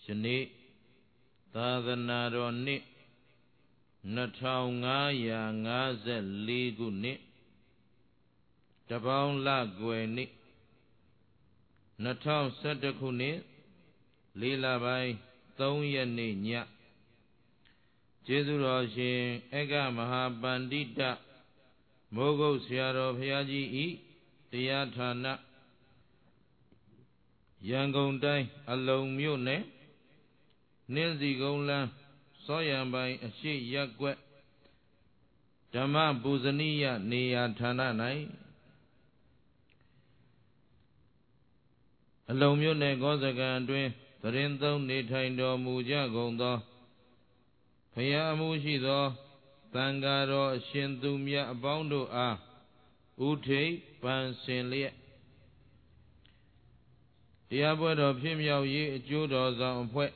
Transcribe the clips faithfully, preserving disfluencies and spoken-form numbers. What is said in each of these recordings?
Shani Tadhanaro Ni Natao Ngaya Ngaze Ligu Ni Tabang Lagwe Ni Natao Sadaku Ni Lila Bai Tauya Ni Nya Jesu Roshin Ega Mahabandita Mogo Siaro Pyaji I Tiyathana Yangon Dai Along Mune Ninzi Golan Soyan Bai Ashi Yakwe Dhamma Buzaniya Niyathana Nai Along Mune Gozagan Dwin Tarindo Nitaindo Muja Gondo Paya Mushido Tangaro Shindumya Abondo A Ute Pansinlia Diablo of him Yao Ye Judo Zan Pwet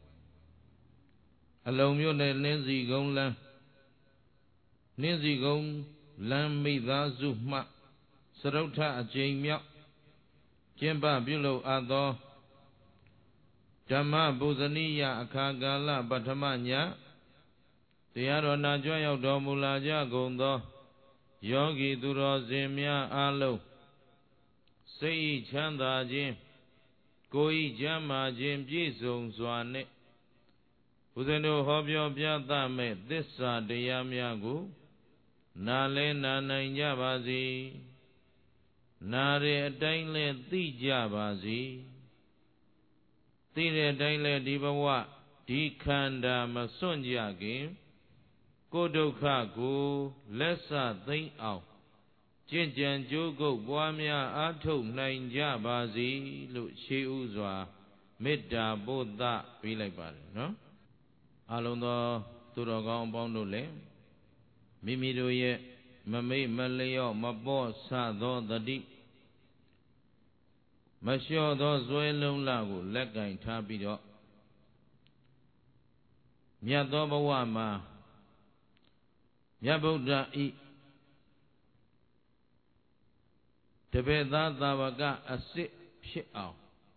Along Mune Ninzi Gonlan Ninzi Gon Lammi Zuma Sarota Jamia Jemba Bulo Ado Dhamma Buzaniya Akagala Batamanya Tiaro Najoya Domulaja Gondo Yogi Duro Zemia Alo Sei Chanda Jim Koi Jama Jim Jisung Swane Uzendo Hobyo Pyatame Dissa Deyamyagu Nale Nananya Bazi Nare Dainle Tija Bazi Tire Dainle Dibawa Dikanda Masunja Game Kodokha Go Lessa Think Out Jinjan Jogo Buamia Ato Nanja Bazi Lu Shi Uzwa Midda Bodha Bilabari, no? Alonda Turagon Bondole Mimido ye Mame Maleo Mabo Sado the Deep Masho those Zoelum Lago Legain Tabido Myadobawama Yabuda I Tebeda Davaga a sit shit out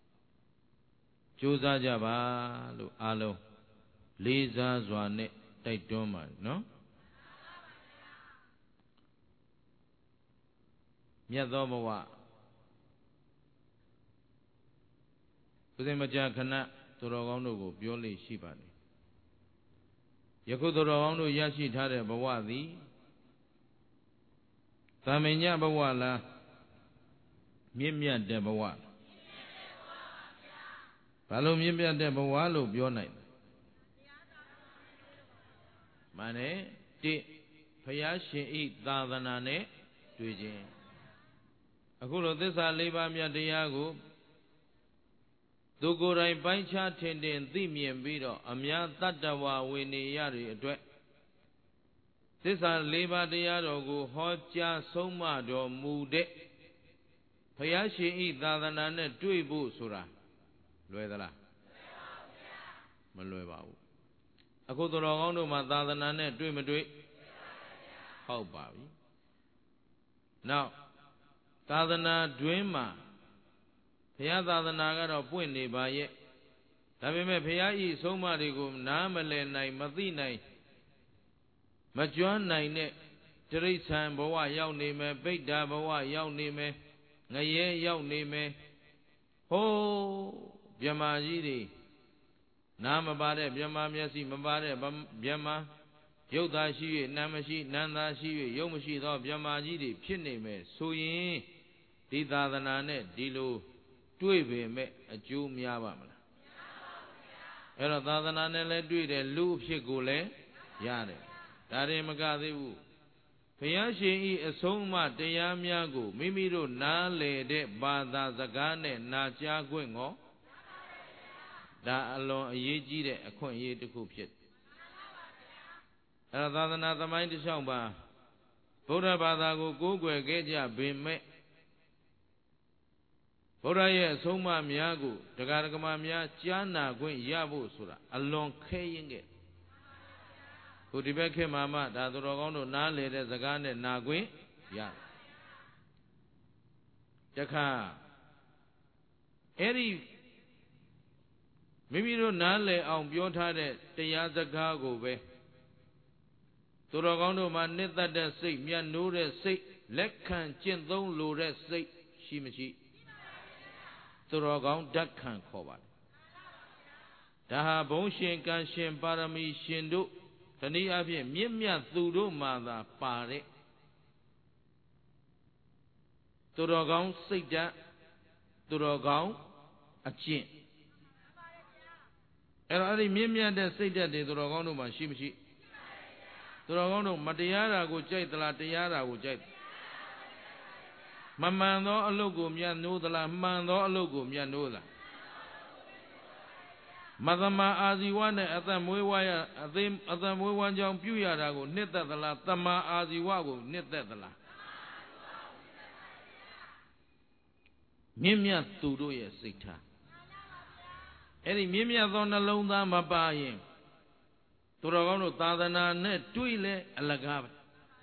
Josa Java Alo Liza Zwane Taitoma, no? Yadobawa Pudemaja Kana Torogondo Bioli Shibani Yakutorogondo Yashi Tare Bawadi Tamenya Bawala Mimia de Bawa Palo Mimia de Bawalo Bionai Mane Ti Payashi eat Davanane Tuji Akulo this a Leba Mia Diago Dugurai Bancha Tendin Thimi and Bido Amya Tatawa Winnie Yari Adwet This a Leba Diago Hoja Soma do Mude Payashi eat Davanane Tuibu Sura Luedala Malueva Akutorogondo Matadanane Tuimadui How Babi Now Tadana Dwima Payadana got a point by it. Tabime Payi Somarigum Namale Nai Madinai Majuan Nai Teresa Bawa Yao Name Beta Bawa Yao Name Naye Yao Name Ho Biamajiri Nama Bade Biama Yasi Mabade Biama Yoda Shi Namashi Nanda Shi Yomashi Biamajiri Pinime Suyin Didadanane Dilo Tuibe me a Jew Miabamla Era Dadanane do it a loop shigule Yare Dare Magadi Payashi a soma de Yamiago Mimiro Nale de Bada Zagane Naja Gwingo Da alone a yeji a coin ye to coop shit Era Dadana the mind is Shamba Buddha Badago Google Geja be me Boraya Soma Miago, Tagaragamamia, Jana, Gwen Yabu Sura, along Kaying it. Kutibeke Mama, Dadorogondo, Nale, Zagane, Nagui, Ya. Jaka Eri မိမိတို့နားလည်အောင်ပြောထားတဲ့တရားစကားကိုပဲသူတော်ကောင်းတို့မှာနှစ်သက်တဲ့စိတ်မြတ်နိုးတဲ့စိတ်လက်ခံကျင့်သုံးလိုတဲ့စိတ်ရှိမရှိသူတော်ကောင်းဓာတ်ခံခေါ်ပါတယ်ဒါဟာဘုန်းရှင်ကံရှင်ပါရမီရှင်တို့တနည်းအားဖြင့်မြင့်မြတ်သူတို့မှသာပါတဲ့သူတော်ကောင်းစိတ်ဓာတ်သူတော်ကောင်းအကျင့်အဲ့တော့အဲ့ဒီမြင့်မြတ်တဲ့စိတ်ဓာတ်တွေသူတော်ကောင်းတို့မှာရှိမရှိသူတော်ကောင်းတို့မတရားတာကိုကြိုက်သလားတရားတာကိုကြိုက်မမှန်သောအလုပ်ကိုမြတ်နိုးသလားမှန်သောအလုပ်ကိုမြတ်နိုးသလားမသမအာဇီဝနဲ့အသက်မွေးဝါရအသေးအသက်မွေးဝမ်းကြောင်းပြုရတာကိုနှစ်သက်သလားတမအာဇီဝကိုနှစ်သက်သလားမြင့်မြတ်သူတို့ရဲ့စိတ်ထားအဲ့ဒီမြင့်မြတ်သောနှလုံးသားမပါရင်သူတော်ကောင်းတို့သာသနာနဲ့တွေ့လဲအလကားပဲ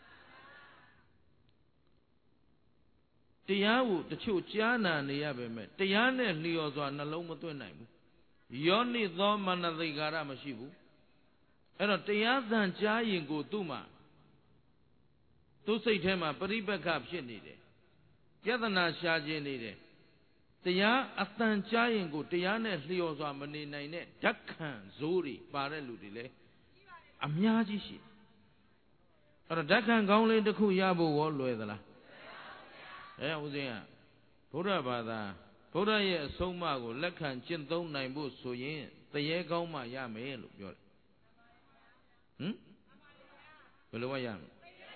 တရားကိုတချို့ကြားနာနေရပေမဲ့တရားနဲ့လျော်စွာနှလုံးမသွင်းနိုင်ဘူးယောနိသောမနသိကာရမရှိဘူးအဲ့တော့တရားသံကြားရင်ကိုသူ့မှာသူ့စိတ်ထဲမှာပရိပက္ခဖြစ်နေတယ်ယတနာရှာခြင်းနေတယ်တရားအတန်ကြားရင်ကိုတရားနဲ့လျော်စွာမနေနိုင်တဲ့ဓာတ်ခံဇိုးတွေပါတဲ့လူတွေလည်းအများကြီးရှိအဲ့တော့ဓာတ်ခံကောင်းလေးတစ်ခုရဖို့ရောလွယ်သလားအဲဦးဇင်းကဘုရားဘာသာဘုရားရဲ့အဆုံးအမကိုလက်ခံကျင့်သုံးနိုင်ဖို့ဆိုရင်တရေကောင်းမှရမယ်လို့ပြောတယ်ဟမ်ဘယ်လိုမှရမလဲ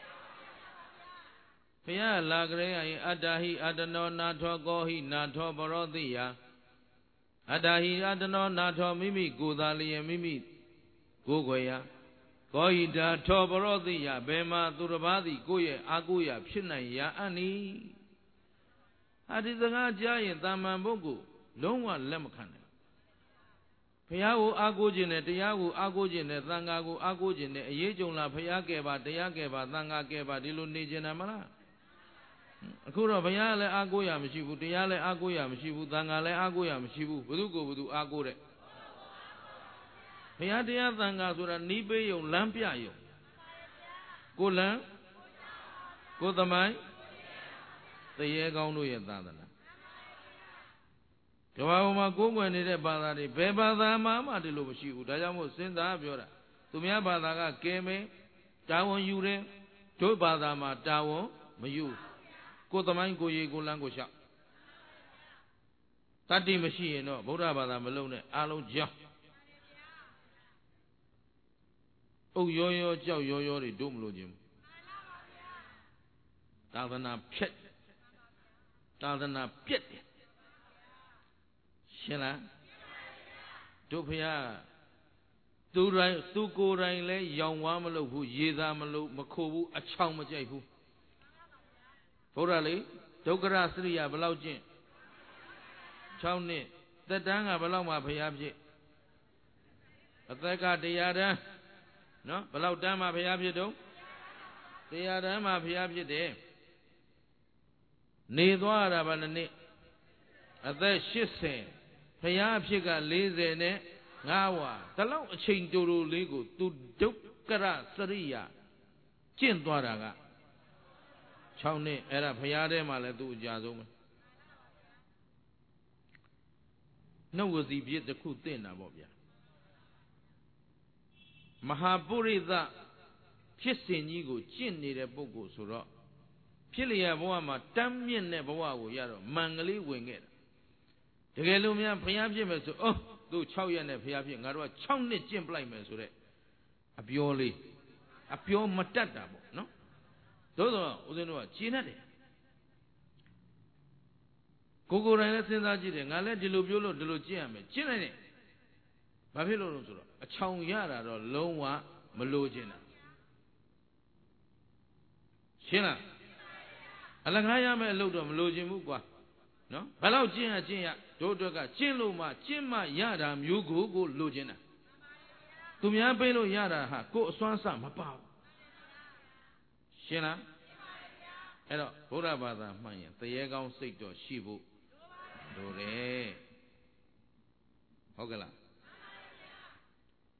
ဘုရားလာကြရင်အတ္တဟိအတ္တနောနာထောကောဟိနာထောပရောတိယအတ္တဟိအတ္တနောနာထောမိမိကိုယ်သာလျင်မိမိကိုယ်ွယ်ရကောဟိတာထောပရောတိယဘယ်မှာသူတစ်ပါးသည်ကိုယ့်ရဲ့အာကိုရာဖြစ်နိုင်ရာအနိအဒီစကားကြားရင်တာမန်ပုဂ္ဂိုလ်လုံးဝလက်မခံနိုင်ဘုရားကိုအာကိုခြင်းနဲ့တရားကိုအာကိုခြင်းနဲ့သံဃာကိုအာကိုခြင်းနဲ့အရေးကြုံလာဘုရားကဲပါတရားကဲပါသံဃာကဲပါဒီလိုနေခြင်းတယ်မလားအခုတော့ဘုရားလည်းအာကိုရမရှိဘူးတရားလည်းအာကိုရမရှိဘူးသံဃာလည်းအာကိုရမရှိဘူးဘု து ကိုဘု து အာကိုတဲ့ဘုရားတရားသံဃာဆိုတာနီးပေးယုံလမ်းပြယုံကိုလံကိုသမိုင်းတရေကောင်းတို့ရဲ့သာသနာကမ္ဘာပေါ်မှာကိုးကွယ်နေတဲ့ဘာသာတွေဘယ်ဘာသာမှမှဒီလိုမရှိဘူးဒါကြောင့်မို့စဉ်းစားပြောတာသူများဘာသာကကဲမယ်တာဝန်ယူတယ်တို့ဘာသာမှာတာဝန်မယူကိုသမိုင်းကိုရေကိုလန်းကိုလျှောက်တတ္တိမရှိရင်တော့ဗုဒ္ဓဘာသာမလုံးနဲ့အားလုံးကြောက်အုပ်ရောရောကြောက်ရောရောတွေတို့မလို့ခြင်းသာသနာဖြက်သာသနာပြက်တယ်ရှင်းလားတို့ဖရာသူတိုင်းသူကိုယ်တိုင်လဲရောင်ဝါမလုပ်ဘူးရေသာမလုပ်မခိုးဘူးအချောင်မကြိုက်ဘူးဘုရားလေဒုက္ခရစရိယဘယ်လောက်ကျင့်၆နှစ်သက်တမ်းကဘယ်လောက်မှဖရာဖြစ်အသက်ကတရားတန်းနော်ဘယ်လောက်တန်းမှဖရာဖြစ်တော့တရားတန်းမှဖရာဖြစ်တယ်နေသွားရတာဗာနှစ်အသက်၈၀ဘုရားအဖြစ်က၄၀နဲ့ငါးဝါဒီလောက်အချိန်တူတူလေးကိုသူဒုက္ခရစရိယကျင့်သွားတာက၆နှစ်အဲ့ဒါဘုရားထဲမှာလည်းသူအကြဆုံးပဲနှုတ်ဝစီပြည့်တစ်ခုသိနေတာပေါ့ဗျာမဟာပုရိသဖြစ်စဉ်ကြီးကိုကျင့်နေတဲ့ပုဂ္ဂိုလ်ဆိုတော့ဖြစ်လျက်ဘဝမှာတမ်းမြင့်တဲ့ဘဝကိုရတော့မန်ကလေးဝင်ခဲ့တာတကယ်လို့များဘုရားဖြစ်မယ်ဆိုအော်သူ၆ရက်နဲ့ဘုရားဖြစ်ငါတို့က၆နှစ်ကျင့်ပလိုက်မယ်ဆိုတဲ့အပြောလေးအပြောမတတ်တာပေါ့နော်သို့သောဦးဇင်းတို့ကကျင့်တတ်တယ်ကိုကိုယ်တိုင်လည်းစဉ်းစားကြည့်တယ်ငါလည်းဒီလိုပြောလို့ဒီလိုကျင့်ရမယ်ကျင့်လိုက်တယ်ဘာဖြစ်လို့လဲဆိုတော့အချောင်ရတာတော့လုံးဝမလိုချင်တာရှင်းလားအလကားရမယ့်အလုပ်တော့မလိုချင်ဘူးကွာနော်ဘယ်လောက်ကျင့်ရကျင့်ရတို့အတွက်ကကျင့်လို့မှကျင့်မှရတာမျိုးကိုကိုလိုချင်တာသူများပေးလို့ရတာဟာကိုအစွမ်းစမပါဘူးရှင်းလားအဲ့တော့ဘုရားဘာသာမှန်ရင်တရေကောင်းစိတ်တော့ရှိဖို့လိုတယ်ဟုတ်ကဲ့လား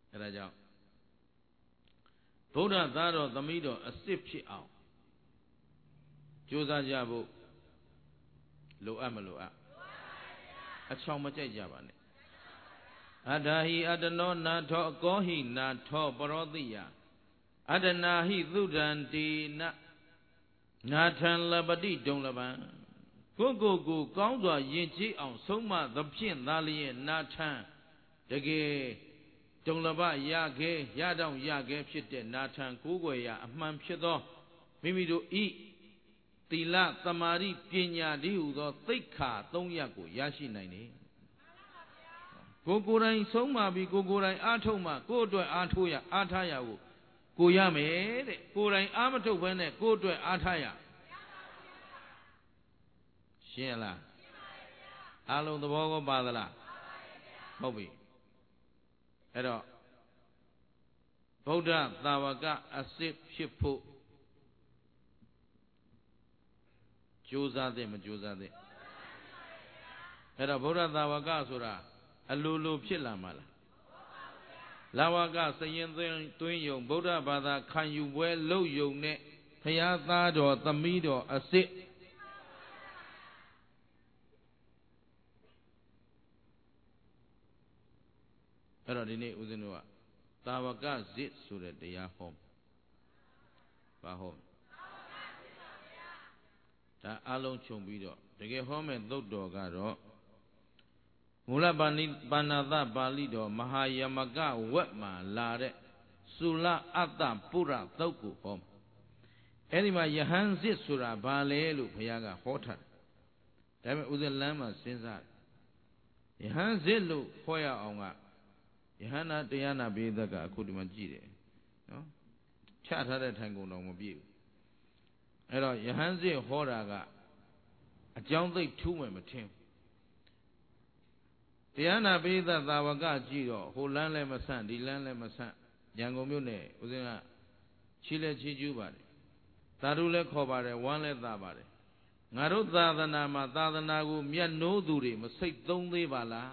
အဲဒါကြောင့်ဗုဒ္ဓသားတော်သမီးတော်အစစ်ဖြစ်အောင်ကြိုးစားကြဖို့လိုအပ်မလိုအပ်အချောင်မကြိုက်ကြပါနဲ့အတ္တဟိအတ္တနောနာထောအကောဟိနာထောပရောတိယအတ္တနာဟိသုဒန္တိနနာထံလပတိဒုံလပံကိုကိုကိုကောင်းစွာယဉ်ကျေးအောင်ဆုံးမသဖြင့်သာလျင်နာထံတကယ်ဒုံလပရခဲရတော့ရခဲဖြစ်တဲ့နာထံကိုးကွယ်ရာအမှန်ဖြစ်သောမိမိတို့ဤသီလသမာဓိပညာတည်းဟူသောသိက္ခာသုံးရပ်ကိုရရှိနိုင်တယ်ကိုကိုယ်တိုင်ဆုံးမပြီးကိုကိုယ်တိုင်အားထုတ်မှကိုယ့်အတွက်အားထုတ်ရအားထားရကိုကိုရမယ်တဲ့ကိုယ်တိုင်အားမထုတ်ဘဲနဲ့ကိုယ့်အတွက်အားထားရရှင်းလားအားလုံးသဘောကောပါသလားဟုတ်ပြီအဲ့တော့ဗုဒ္ဓသာဝကအစစ်ဖြစ်ဖို့ကြိုးစားတဲ့မကြိုးစားတဲ့အဲ့တော့ဗုဒ္ဓသာဝကဆိုတာအလိုလိုဖြစ်လာမှာလားလာဝကစရင်သွင်းသွင်းယုံဗုဒ္ဓဘာသာခံယူပွဲလုပ်ယုံနဲ့ဘုရားသားတော်သမီးတော်အစစ်အဲ့တော့ဒီနေ့ဦးဇင်းတို့ကသာဝကဇစ်ဆိုတဲ့တရားဟောဘာဟောဒါအလုံးခြုံပြီးတော့တကယ်ဟောမဲ့သုတ်တော်ကတော့မူလပါဏိပါဏာသပါဠိတော်မဟာယမကဝက်မှာလာတဲ့သုလအတ္တပုရသုတ်ကိုဟောအဲ့ဒီမှာယဟန်ဇစ်ဆိုတာဘာလဲလို့ဘုရားကဟောထားတယ်ဒါပေမဲ့ဦးဇင်းလမ်းမှာစဉ်းစားယဟန်ဇစ်လို့ဟောရအောင်ကယဟန္တာတရားနာပိသကအခုဒီမှာကြည့်တယ်နော်ချထားတဲ့ထိုင်ကုန်တော်မပြည့်ဘူးအဲ့တော့ယဟန်စစ်ဟောတာကအကြောင်းသိထူးမယ်မထင်တရားနာပိသသာဝကကြည့်တော့ဟိုလမ်းလည်းမဆန့်ဒီလမ်းလည်းမဆန့်ရန်ကုန်မြို့နယ်ဦးဇင်းကချီလဲချီကျူးပါတယ်သာဓုလည်းခေါ်ပါတယ်ဝမ်းလည်းသာပါတယ်ငါတို့သာသနာမှာသာသနာကိုမြတ်နိုးသူတွေမစိတ်သုံးသေးပါလား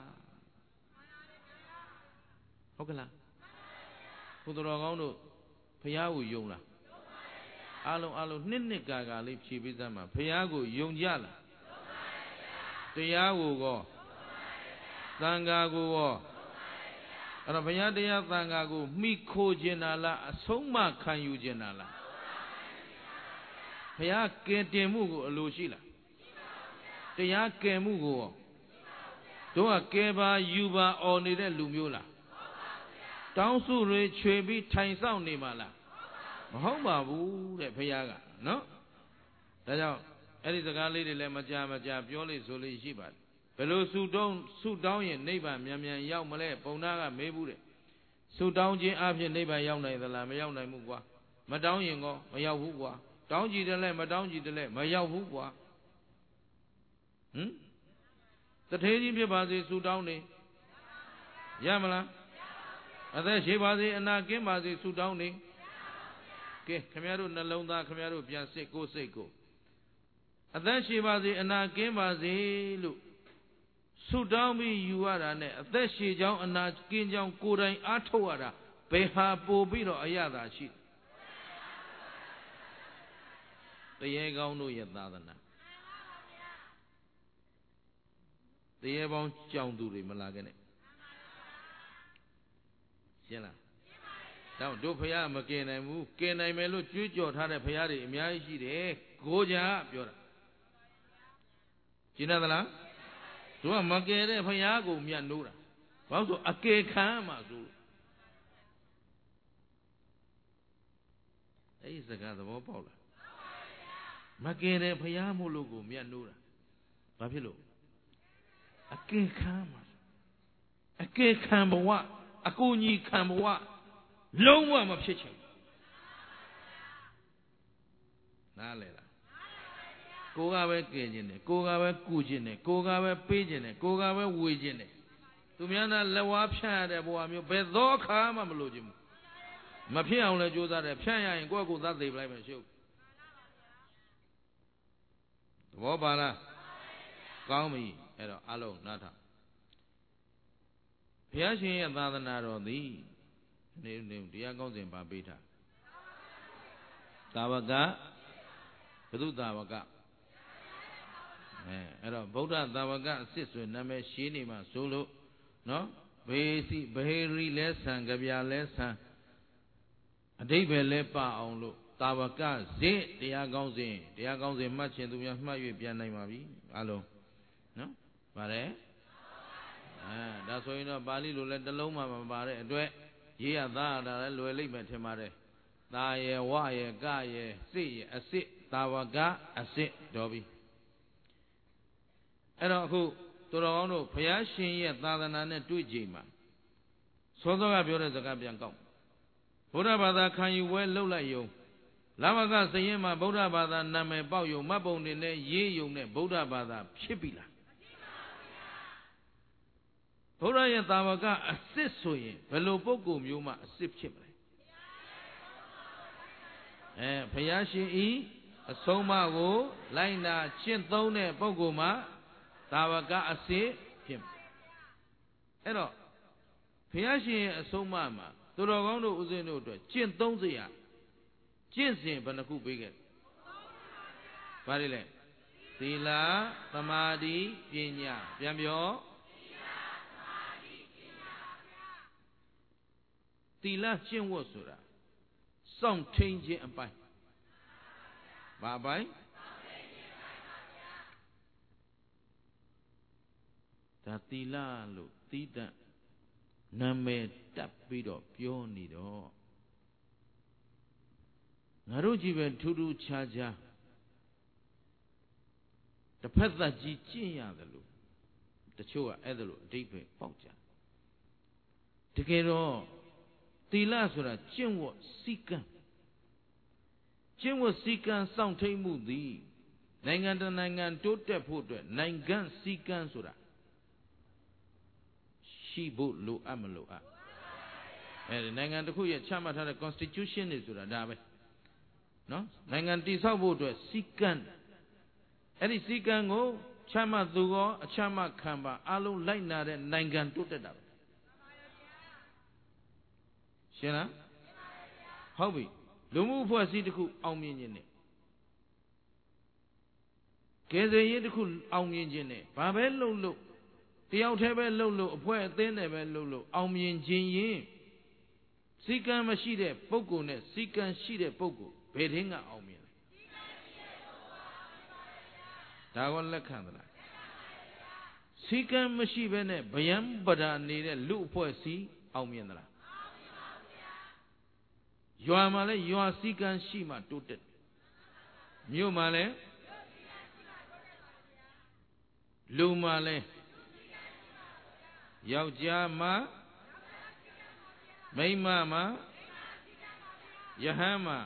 ဟုတ်ကလားဘုရားကောင်းတို့ဘုရားကိုယုံလားအားလုံးအားလုံးနှစ်နှစ်ကာကာလေးဖြည့်ပေးစမ်းပါဘုရားကိုယုံကြလားတရားကိုကောသံဃာကိုကောအဲ့တော့ဘုရားတရားသံဃာကိုမိခိုခြင်းတာလားအဆုံးမခံယူခြင်းတာလားဘုရားကယ်တင်မှုကိုအလိုရှိလားတရားကယ်မှုကိုရောတို့ကကယ်ပါယူပါអော်နေတဲ့လူမျိုးလားတောင်းစုတွေခြွေပြီးထိုင်ဆောင်နေပါလားမဟုတ်ပါဘူးတဲ့ဘုရားကနော်ဒါကြောင့်အဲ့ဒီစကားလေးတွေလည်းမကြာမကြာပြောလို့ဆိုလို့ရှိပါတယ်ဘယ်လိုဆုတောင်းဆုတောင်းရင်နိဗ္ဗာန်မြန်မြန်ရောက်မလဲပုံနာကမေးဘူးတဲ့ဆုတောင်းခြင်းအပြင်နိဗ္ဗာန်ရောက်နိုင်သလားမရောက်နိုင်ဘူးကွာမတောင်းရင်ကောမရောက်ဘူးကွာတောင်းကြည့်တယ်လဲမတောင်းကြည့်တယ်လဲမရောက်ဘူးကွာဟမ်တထေးကြီးဖြစ်ပါစေဆုတောင်းနေရမလားအသက်ရှိပါစေအနာကင်းပါစေဆုတောင်းနေကဲခင်ဗျားတို့နှလုံးသားခင်ဗျားတို့ပြန်စစ်ကိုစိတ်ကိုအသက်ရှိပါစေအနာကင်းပါစေလို့ဆုတောင်းပြီးယူရတာနဲ့အသက်ရှိကြောင်းအနာကင်းကြောင်းကိုယ်တိုင်အားထုတ်ရတာဘယ်ဟာပိုပြီးတော့အရသာရှိတရေကောင်းတို့ရဲ့သာသနာတရေပေါင်းကြောင်သူတွေမလာခဲ့နဲ့ရှင်းလားတော့တို့ဖရားမကင်နိုင်ဘူးကင်နိုင်မယ်လို့ကြွေးကြော်ထားတဲ့ဖရားတွေအများကြီးရှိတယ်ကိုကြပြောတာရှင်းသလားတို့ကမကယ်တဲ့ဖရားကိုမြတ်နိုးတာဘာလို့ဆိုအကယ်ခံမှာဆိုအဲ့ဒီစကားသဘောပေါက်လားမကယ်တဲ့ဖရားမို့လို့ကိုမြတ်နိုးတာဘာဖြစ်လို့အကယ်ခံမှာအကယ်ခံဘဝအကူညီခံဘဝလုံးဝမဖြစ်ချင်နားလေလားကိုကပဲကယ်ခြင်းတယ်ကိုကပဲကူခြင်းတယ်ကိုကပဲပေးခြင်းတယ်ကိုကပဲဝေခြင်းတယ်သူများနာလက်ဝါးဖြန့်ရတဲ့ဘဝမျိုးဘယ်သောအခါမှမလိုချင်ဘူးမဖြစ်အောင်လဲကြိုးစားတယ်ဖြန့်ရရင်ကိုယ့်ကိုယ်သတ်သိပလိုက်မယ်ရှုပ်သဘောပါလားကောင်းပြီအဲ့တော့အလုံးနားထောင်ဘုရားရှင်ရဲ့သာသနာတော်သည်နေနေတရားကောင်းစဉ်ပါပေးထားသာဝကဘုသူသာဝကအဲအဲ့တော့ဗုဒ္ဓသာဝကအစစ်ဆိုနာမည်ရှင်းနေမှာဆိုလို့နော်ဘေစီဘဟေရီလဲဆံကြပြလဲဆံအဓိပ္ပာယ်လဲပအောင်လို့သာဝကဇိတရားကောင်းစဉ်တရားကောင်းစဉ်မှတ်ခြင်းသူများမှတ်၍ပြန်နိုင်ပါပြီအားလုံးနော်ပါတယ်အဲဒါဆိုရင်တော့ပါဠိလိုလဲတစ်လုံးမှမပါတဲ့အတွက်ရေးရသားရတာလဲလွယ်လိမ့်မယ်ထင်ပါတယ်သာယေဝယေကယေစိယေအစစ်သာဝကအစစ်တော်ပြီအဲ့တော့အခုသူတော်ကောင်းတို့ဘုရားရှင်ရဲ့သာသနာနဲ့တွေ့ကြိမ်မှာစောစောကပြောတဲ့စကားပြန်ကောက်ဗုဒ္ဓဘာသာခံယူပွဲလှုပ်လိုက်ယုံလမကစရင်မှာဗုဒ္ဓဘာသာနာမည်ပေါက်ယုံမှတ်ပုံတွေနဲ့ရေးယုံနဲ့ဗုဒ္ဓဘာသာဖြစ်ပြီလားဘုရားရဲ့သာဝကအစစ်ဆိုရင်ဘယ်လိုပုဂ္ဂိုလ်မျိုးမှအစစ်ဖြစ်မလဲအဲဘုရားရှင်ဤအဆုံးအမကိုလိုက်နာကျင့်သုံးတဲ့ပုဂ္ဂိုလ်မှသာဝကအစစ်ဖြစ်မယ်အဲ့တော့ဘုရားရှင်ရဲ့အဆုံးအမမှာသူတော်ကောင်းတို့ဦးဇင်းတို့အတွက်ကျင့်သုံးစရာကျင့်စဉ်ဘယ်နှခုပေးခဲ့ဘာလဲလဲသီလသမာဓိပညာပြန်ပြောသီလကျင့်ဝတ်ဆိုတာစောင့်ထိန်ခြင်းအပိုင်းဘာအပိုင်းဒါသီလလို့သီးတန့်နာမည်တက်ပြီးတော့ပြောနေတော့ငါတို့ကြည့်ပဲထူးထူးခြားခြားတစ်ဖက်သက်ကြီးကျင့်ရတယ်လို့တချို့ကအဲ့ဒါလို့အဓိပ္ပာယ်ပေါက်ကြတကယ်တော့သီလဆိုတာကျင့်ဝတ်စည်းကမ်းကျင့်ဝတ်စည်းကမ်းစောင့်ထိန်မှုသည်နိုင်ငံတနိုင်ငံတိုးတက်ဖို့အတွက်နိုင်ငံစည်းကမ်းဆိုတာရှိဖို့လိုအပ်မလိုအပ်အဲဒီနိုင်ငံတစ်ခုရဲ့ချမှတ်ထားတဲ့ constitution တွေဆိုတာဒါပဲနော်နိုင်ငံတည်ဆောက်ဖို့အတွက်စည်းကမ်းအဲ့ဒီစည်းကမ်းကိုချမှတ်သူရောအချမှတ်ခံပါအလုံးလိုက်နာတဲ့နိုင်ငံတိုးတက်တာပဲရှင်းလားဟုတ်ပြီလူမှုအဖွဲ့အစည်းတစ်ခုအောင်မြင်ခြင်းနဲ့ကယ်ဆယ်ရေးတစ်ခုအောင်မြင်ခြင်းနဲ့ဘာပဲလုပ်လို့တယောက်တည်းပဲလှုပ်လို့အဖွဲ့အသင်းနဲ့ပဲလှုပ်လို့အောင်မြင်ခြင်းရင်စည်းကမ်းမရှိတဲ့ပုဂ္ဂိုလ်နဲ့စည်းကမ်းရှိတဲ့ပုဂ္ဂိုလ်ဘယ်ထင်းကအောင်မြင်လဲဒါကလက်ခံသလားစည်းကမ်းမရှိဘဲနဲ့ဗျံပဒာနေတဲ့လူအဖွဲ့အစည်းအောင်မြင်သလားရွာမှာလဲရွာစည်းကမ်းရှိမှတိုးတက်မြို့မှာလဲလူမှာလဲယောက်ျားမှာမိန်းမမှာယဟန်မှာ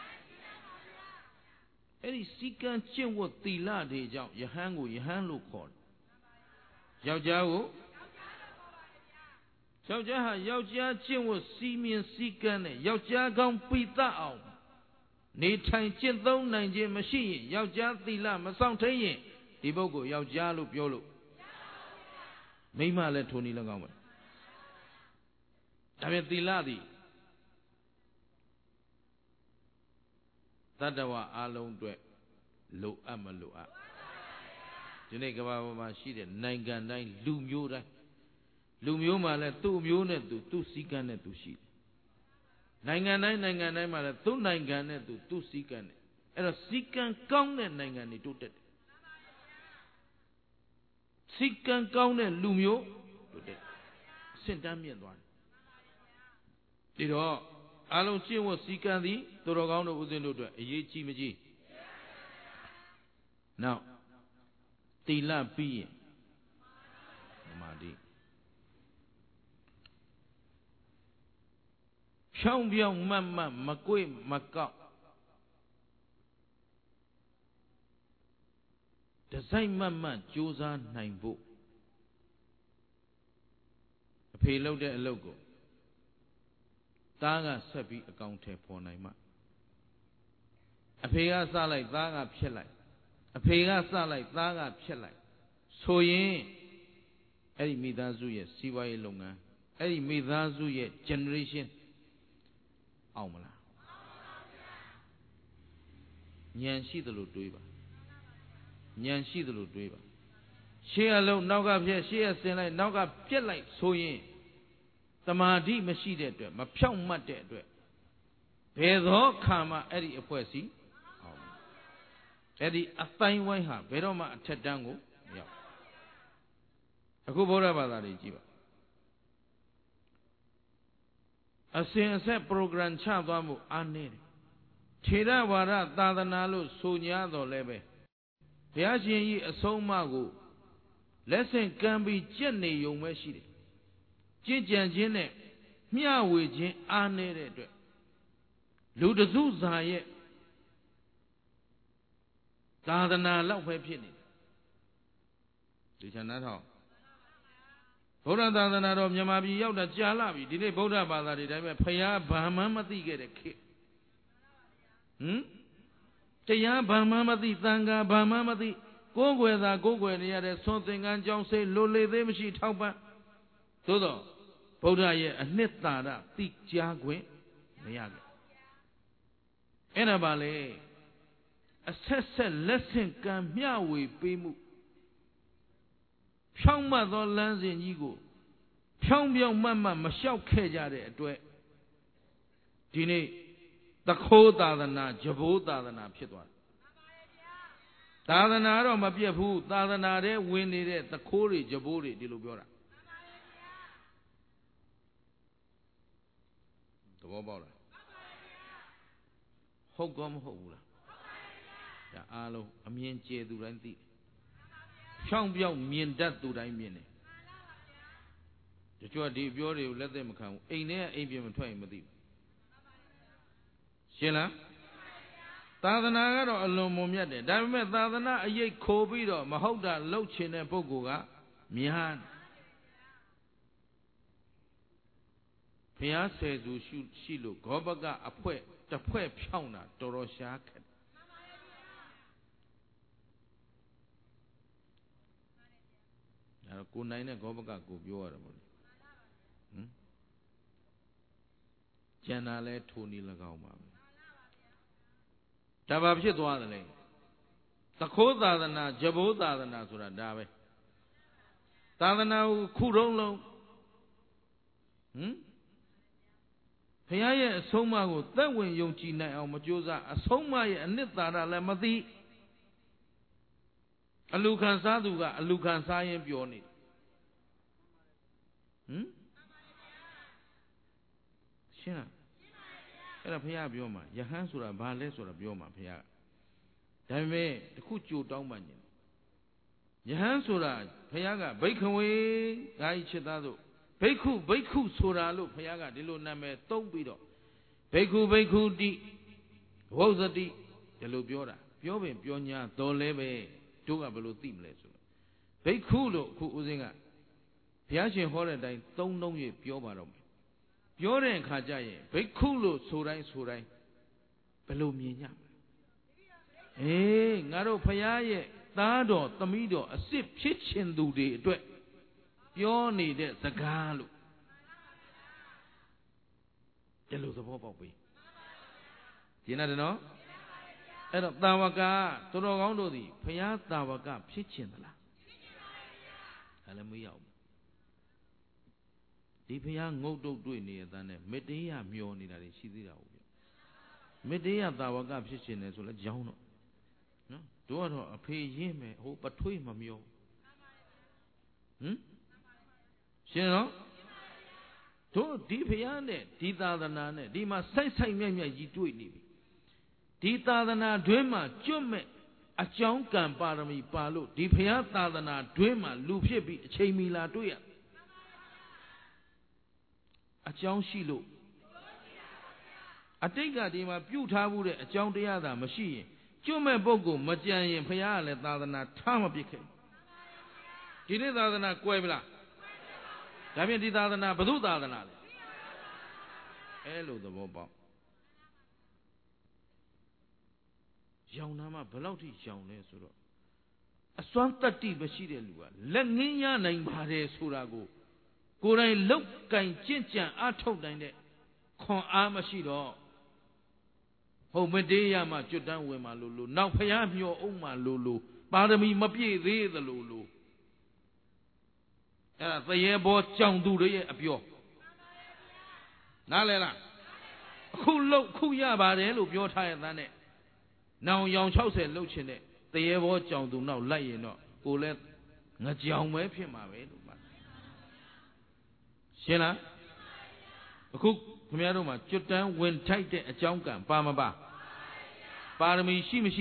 အဲ့ဒီစည်းကမ်းကျင့်ဝတ်သီလတွေကြောင့်ယဟန်ကိုယဟန်လို့ခေါ်တယ်ယောက်ျားကိုယောက်ျားဟာယောက်ျားကျင့်ဝတ်စီမင်းစည်းကမ်းနဲ့ယောက်ျားကောင်းပိသအောင်နေထိုင်ကျင့်သုံးနိုင်ခြင်းမရှိရင်ယောက်ျားသီလမဆောင်ထိန်ရင်ဒီပုဂ္ဂိုလ်ယောက်ျားလို့ပြောလို့မိန်းမလည်းထိုနည်း၎င်းပဲဒါပေမဲ့သီလသည်တတ္တဝအလုံးအတွက်လိုအပ်မလိုအပ်ဒီနေ့ကမ္ဘာပေါ်မှာရှိတဲ့နိုင်ငံတိုင်းလူမျိုးတိုင်းလူမျိုးမှာလည်းသူ့မျိုးနဲ့သူသူ့စည်းကမ်းနဲ့သူရှိတယ်နိုင်ငံတိုင်းနိုင်ငံတိုင်းမှာလည်းသူ့နိုင်ငံနဲ့သူသူ့စည်းကမ်းနဲ့အဲ့တော့စည်းကမ်းကောင်းတဲ့နိုင်ငံတွေတိုးတက်တယ်စည်းကမ်းကောင်းတဲ့လူမျိုးတိုးတက်အဆင့်တန်းမြင့်သွားတယ်ဒီတော့အလုံးကျင့်ဝတ်စည်းကမ်းသည်သူတော်ကောင်းတို့ဦးဇင်းတို့အတွက်အရေးကြီးမကြီးနောက်သီလပြီးရင်သမာဓိဖြောင်းပြောင်းမတ်မတ်မကွေ့မကောက်တစိုက်မတ်မတ်ကြိုးစားနိုင်ဖို့အဖေလုပ်တဲ့အလုပ်ကိုသားကဆက်ပြီးအကောင်ထဲပေါ်နိုင်မှအဖေကစလိုက်သားကဖြစ်လိုက်အဖေကစလိုက်သားကဖြစ်လိုက်ဆိုရင်အဲ့ဒီမိသားစုရဲ့စီးပွားရေးလုပ်ငန်းအဲ့ဒီမိသားစုရဲ့ generation အောင်မလားဉာဏ်ရှိသလိုတွေးပါဉာဏ်ရှိသလိုတွေးပါရှေ့အလုံးနောက်ကပြက်ရှေ့အစင်လိုက်နောက်ကပြက်လိုက်ဆိုရင်တမာတိမရှိတဲ့အတွက်မဖြောင့်မတ်တဲ့အတွက်ဘယ်သောခါမှအဲ့ဒီအဖွဲ့စီအောင်အဲ့ဒီအတိုင်းဝိုင်းဟာဘယ်တော့မှအထက်တန်းကိုမရောက်အခုဗုဒ္ဓဘာသာတွေကြည့်ပါအစဉ်အဆက် program ချသွားမှုအားနည်းတယ်ထေရဝါဒသာသနာလို့ဆိုညာတော်လည်းပဲဘုရားရှင်ကြီးအဆုံးအမကိုလက်ဆင့်ကမ်းပြီးကြက်နေုံပဲရှိတယ်ကြင်ကြံခြင်းနဲ့မျှဝေခြင်းအားနည်းတဲ့အတွက်လူတစုစာရဲ့သာသနာလောက်ပဲဖြစ်နေတယ်ဒီချမ်းနာထောင်ဗုဒ္ဓသာသနာတော်မြန်မာပြည်ရောက်တာကြာလာပြီဒီနေ့ဗုဒ္ဓဘာသာတွေတိုင်းပဲဖရာဘာမှမသိခဲ့တဲ့ခေတ်ဟမ်တရားဘာမှမသိသံဃာဘာမှမသိကိုယ်ွယ်သာကိုယ်ွယ်နေရတဲ့သွန်သင်္ကန်းကြောင်းစိတ်လိုလေသေးမရှိထောက်ပံ့သို့တော့ဗုဒ္ဓရဲ့အနှစ်သာရသိကြားခွင့်မရခဲ့အဲ့ဒါပါလေအဆက်ဆက်လက်ဆင့်ကမ်းမျှဝေပေးမှုဖြောင့်မတ်သောလမ်းစဉ်ကြီးကိုဖြောင့်ပြောင်းမတ်မတ်မလျှောက်ခဲ့ကြတဲ့အတွက်ဒီနေ့တခိုးသာသနာဂျဘိုးသာသနာဖြစ်သွားတယ်သာသနာတော့မပြတ်ဘူးသာသနာထဲဝင်နေတဲ့တခိုးတွေဂျဘိုးတွေဒီလိုပြောတာသဘောပေါက်လားဟုတ်ကောမဟုတ်ဘူးလားဒါအားလုံးအမြင်ကျဲသူတိုင်းသိဖြောင်းပြောင်းမြင်တတ်သူတိုင်းမြင်တယ်တချို့ဒီပြောတွေကိုလက်သက်မခံဘူးအိမ်ထဲကအိမ်ပြင်မထွက်ရင်မသိဘူးရှင်းလားသာသနာကတော့အလွန်မွန်မြတ်တယ်ဒါပေမဲ့သာသနာအရေးခိုးပြီးတော့မဟုတ်တာလှုပ်ချင်တဲ့ပုဂ္ဂိုလ်ကများဘုရားဆယ်စုရှိလို့ဂောဘကအဖွဲတစ်ဖွဲ့ဖြောင်းတာတော်တော်ရှားခက်အဲ့တော့ကိုနိုင်တဲ့ဂောဘကကိုပြောရတယ်မို့ဟမ်ကျန်တာလဲထိုးနေ၎င်းပါပဲဒါဘာဖြစ်သွားသလဲသခိုးသာသနာဂျဘိုးသာသနာဆိုတာဒါပဲသာသနာကိုခုတုံးလုံးဟမ်ဘုရားရဲ့အဆုံးအမကိုသက်ဝင်ယုံကြည်နိုင်အောင်မကြိုးစားအဆုံးအမရဲ့အနှစ်သာရလည်းမသိအလူခံစားသူကအလူခံစားရင်ပြောနေဟမ်ရှင်းလားအဲ့ဒါဘုရားပြောမှာယဟန်ဆိုတာဘာလဲဆိုတာပြောမှာဘုရားဒါပေမဲ့တခုကြိုတောင်းမှညင်ယဟန်ဆိုတာဘုရားကဘိက္ခဝေဂါယိချစ်သားတို့ဘိက္ခုဘိက္ခုဆိုတာလို့ဘုရားကဒီလိုနာမည်သုံးပြီးတော့ဘိက္ခုဘိက္ခုတိဝုဇ္ဇတိဒီလိုပြောတာပြောပင်ပြောညာတော်လဲပဲတို့ကဘယ်လိုသိမလဲဆိုတော့ဘိက္ခုလို့အခုဦးစင်းကဘုရားရှင်ဟောတဲ့အတိုင်းသုံးလုံး၍ပြောပါတော့မယ်ပြောတဲ့အခါကျရင်ဘိက္ခုလို့ဆိုတိုင်းဆိုတိုင်းဘယ်လိုမြင်ကြမလဲအေးငါတို့ဘုရားရဲ့သားတော်သမီးတော်အစ်စ်ဖြစ်ခြင်းသူတွေအတွက်ပြောနေတဲ့စကားလို့ဒီလိုသဘောပေါက်ပြီကျင်တယ်နော်အဲ့တော့တာဝကတော်တော်ကောင်းတို့သည်ဘုရားတာဝကဖြစ်ခြင်းသလားဖြစ်ခြင်းပါဗျာအဲ့လည်းမရောက်ဘူးဒီဘုရားငုတ်တုတ်တွေ့နေတဲ့အတန်းနဲ့မေတ္တေယမျောနေတာတွေရှိသေးတာဟုတ်ဗျမေတ္တေယတာဝကဖြစ်ခြင်းတယ်ဆိုလဲကြောင်းတော့နော်တို့ကတော့အဖေရင်းမယ်ဟိုပထွေးမမျောဟမ်ရှင်းနော်တို့ဒီဘုရားနဲ့ဒီသာသနာနဲ့ဒီမှာစိုက်စိုက်မြတ်မြတ်ကြီးတွေ့နေပြီဒီသာသနာတွင်းမှာကျွတ်မဲ့အကြောင်းကံပါရမီပါလို့ဒီဘုရားသာသနာတွင်းမှာလူဖြစ်ပြီးအချိန်မီလာတွေ့ရအကြောင်းရှိလို့အတိတ်ကဒီမှာပြုထားမှုတဲ့အကြောင်းတရားသာမရှိရင်ကျွတ်မဲ့ပုဂ္ဂိုလ်မကြံရင်ဘုရားကလည်းသာသနာထားမပြစ်ခဲ့ဒီနေ့သာသနာကွယ်ပြီလားဒါဖြင့်ဒီသာသနာဘု து သာသနာလဲအဲ့လိုသဘောပေါက်ရောင်နာမှာဘယ်လောက်ထိရောင်လဲဆိုတော့အစွမ်းတတ္တိမရှိတဲ့လူကလက်ငင်းရနိုင်ပါတယ်ဆိုတာကိုကိုယ်တိုင်လောက်ကင်ကြင့်ကြံအားထုတ်နိုင်တဲ့ခွန်အားမရှိတော့ဟုတ်မတေးရမှကျွတ်တန်းဝင်မှလို့လို့နောက်ဖျားမျောအောင်မှလို့လို့ပါရမီမပြည့်သေးသလိုလို့အဲ့ဒါသရေဘောကြောင်သူတွေရဲ့အပြောနားလဲလားအခုလှုပ်ခုရပါတယ်လို့ပြောထားရဲ့သားနဲ့နောင်ရောင်၆၀လှုပ်ချင်တဲ့သရေဘောကြောင်သူနောက်လိုက်ရင်တော့ကိုလဲငကြောင်ပဲဖြစ်မှာပဲလို့ပါရှင်းလားအခုခင်ဗျားတို့မှာကျွတ်တန်းဝင်ထိုက်တဲ့အကြောင်းကံပါမပါပါရမီရှိမရှိ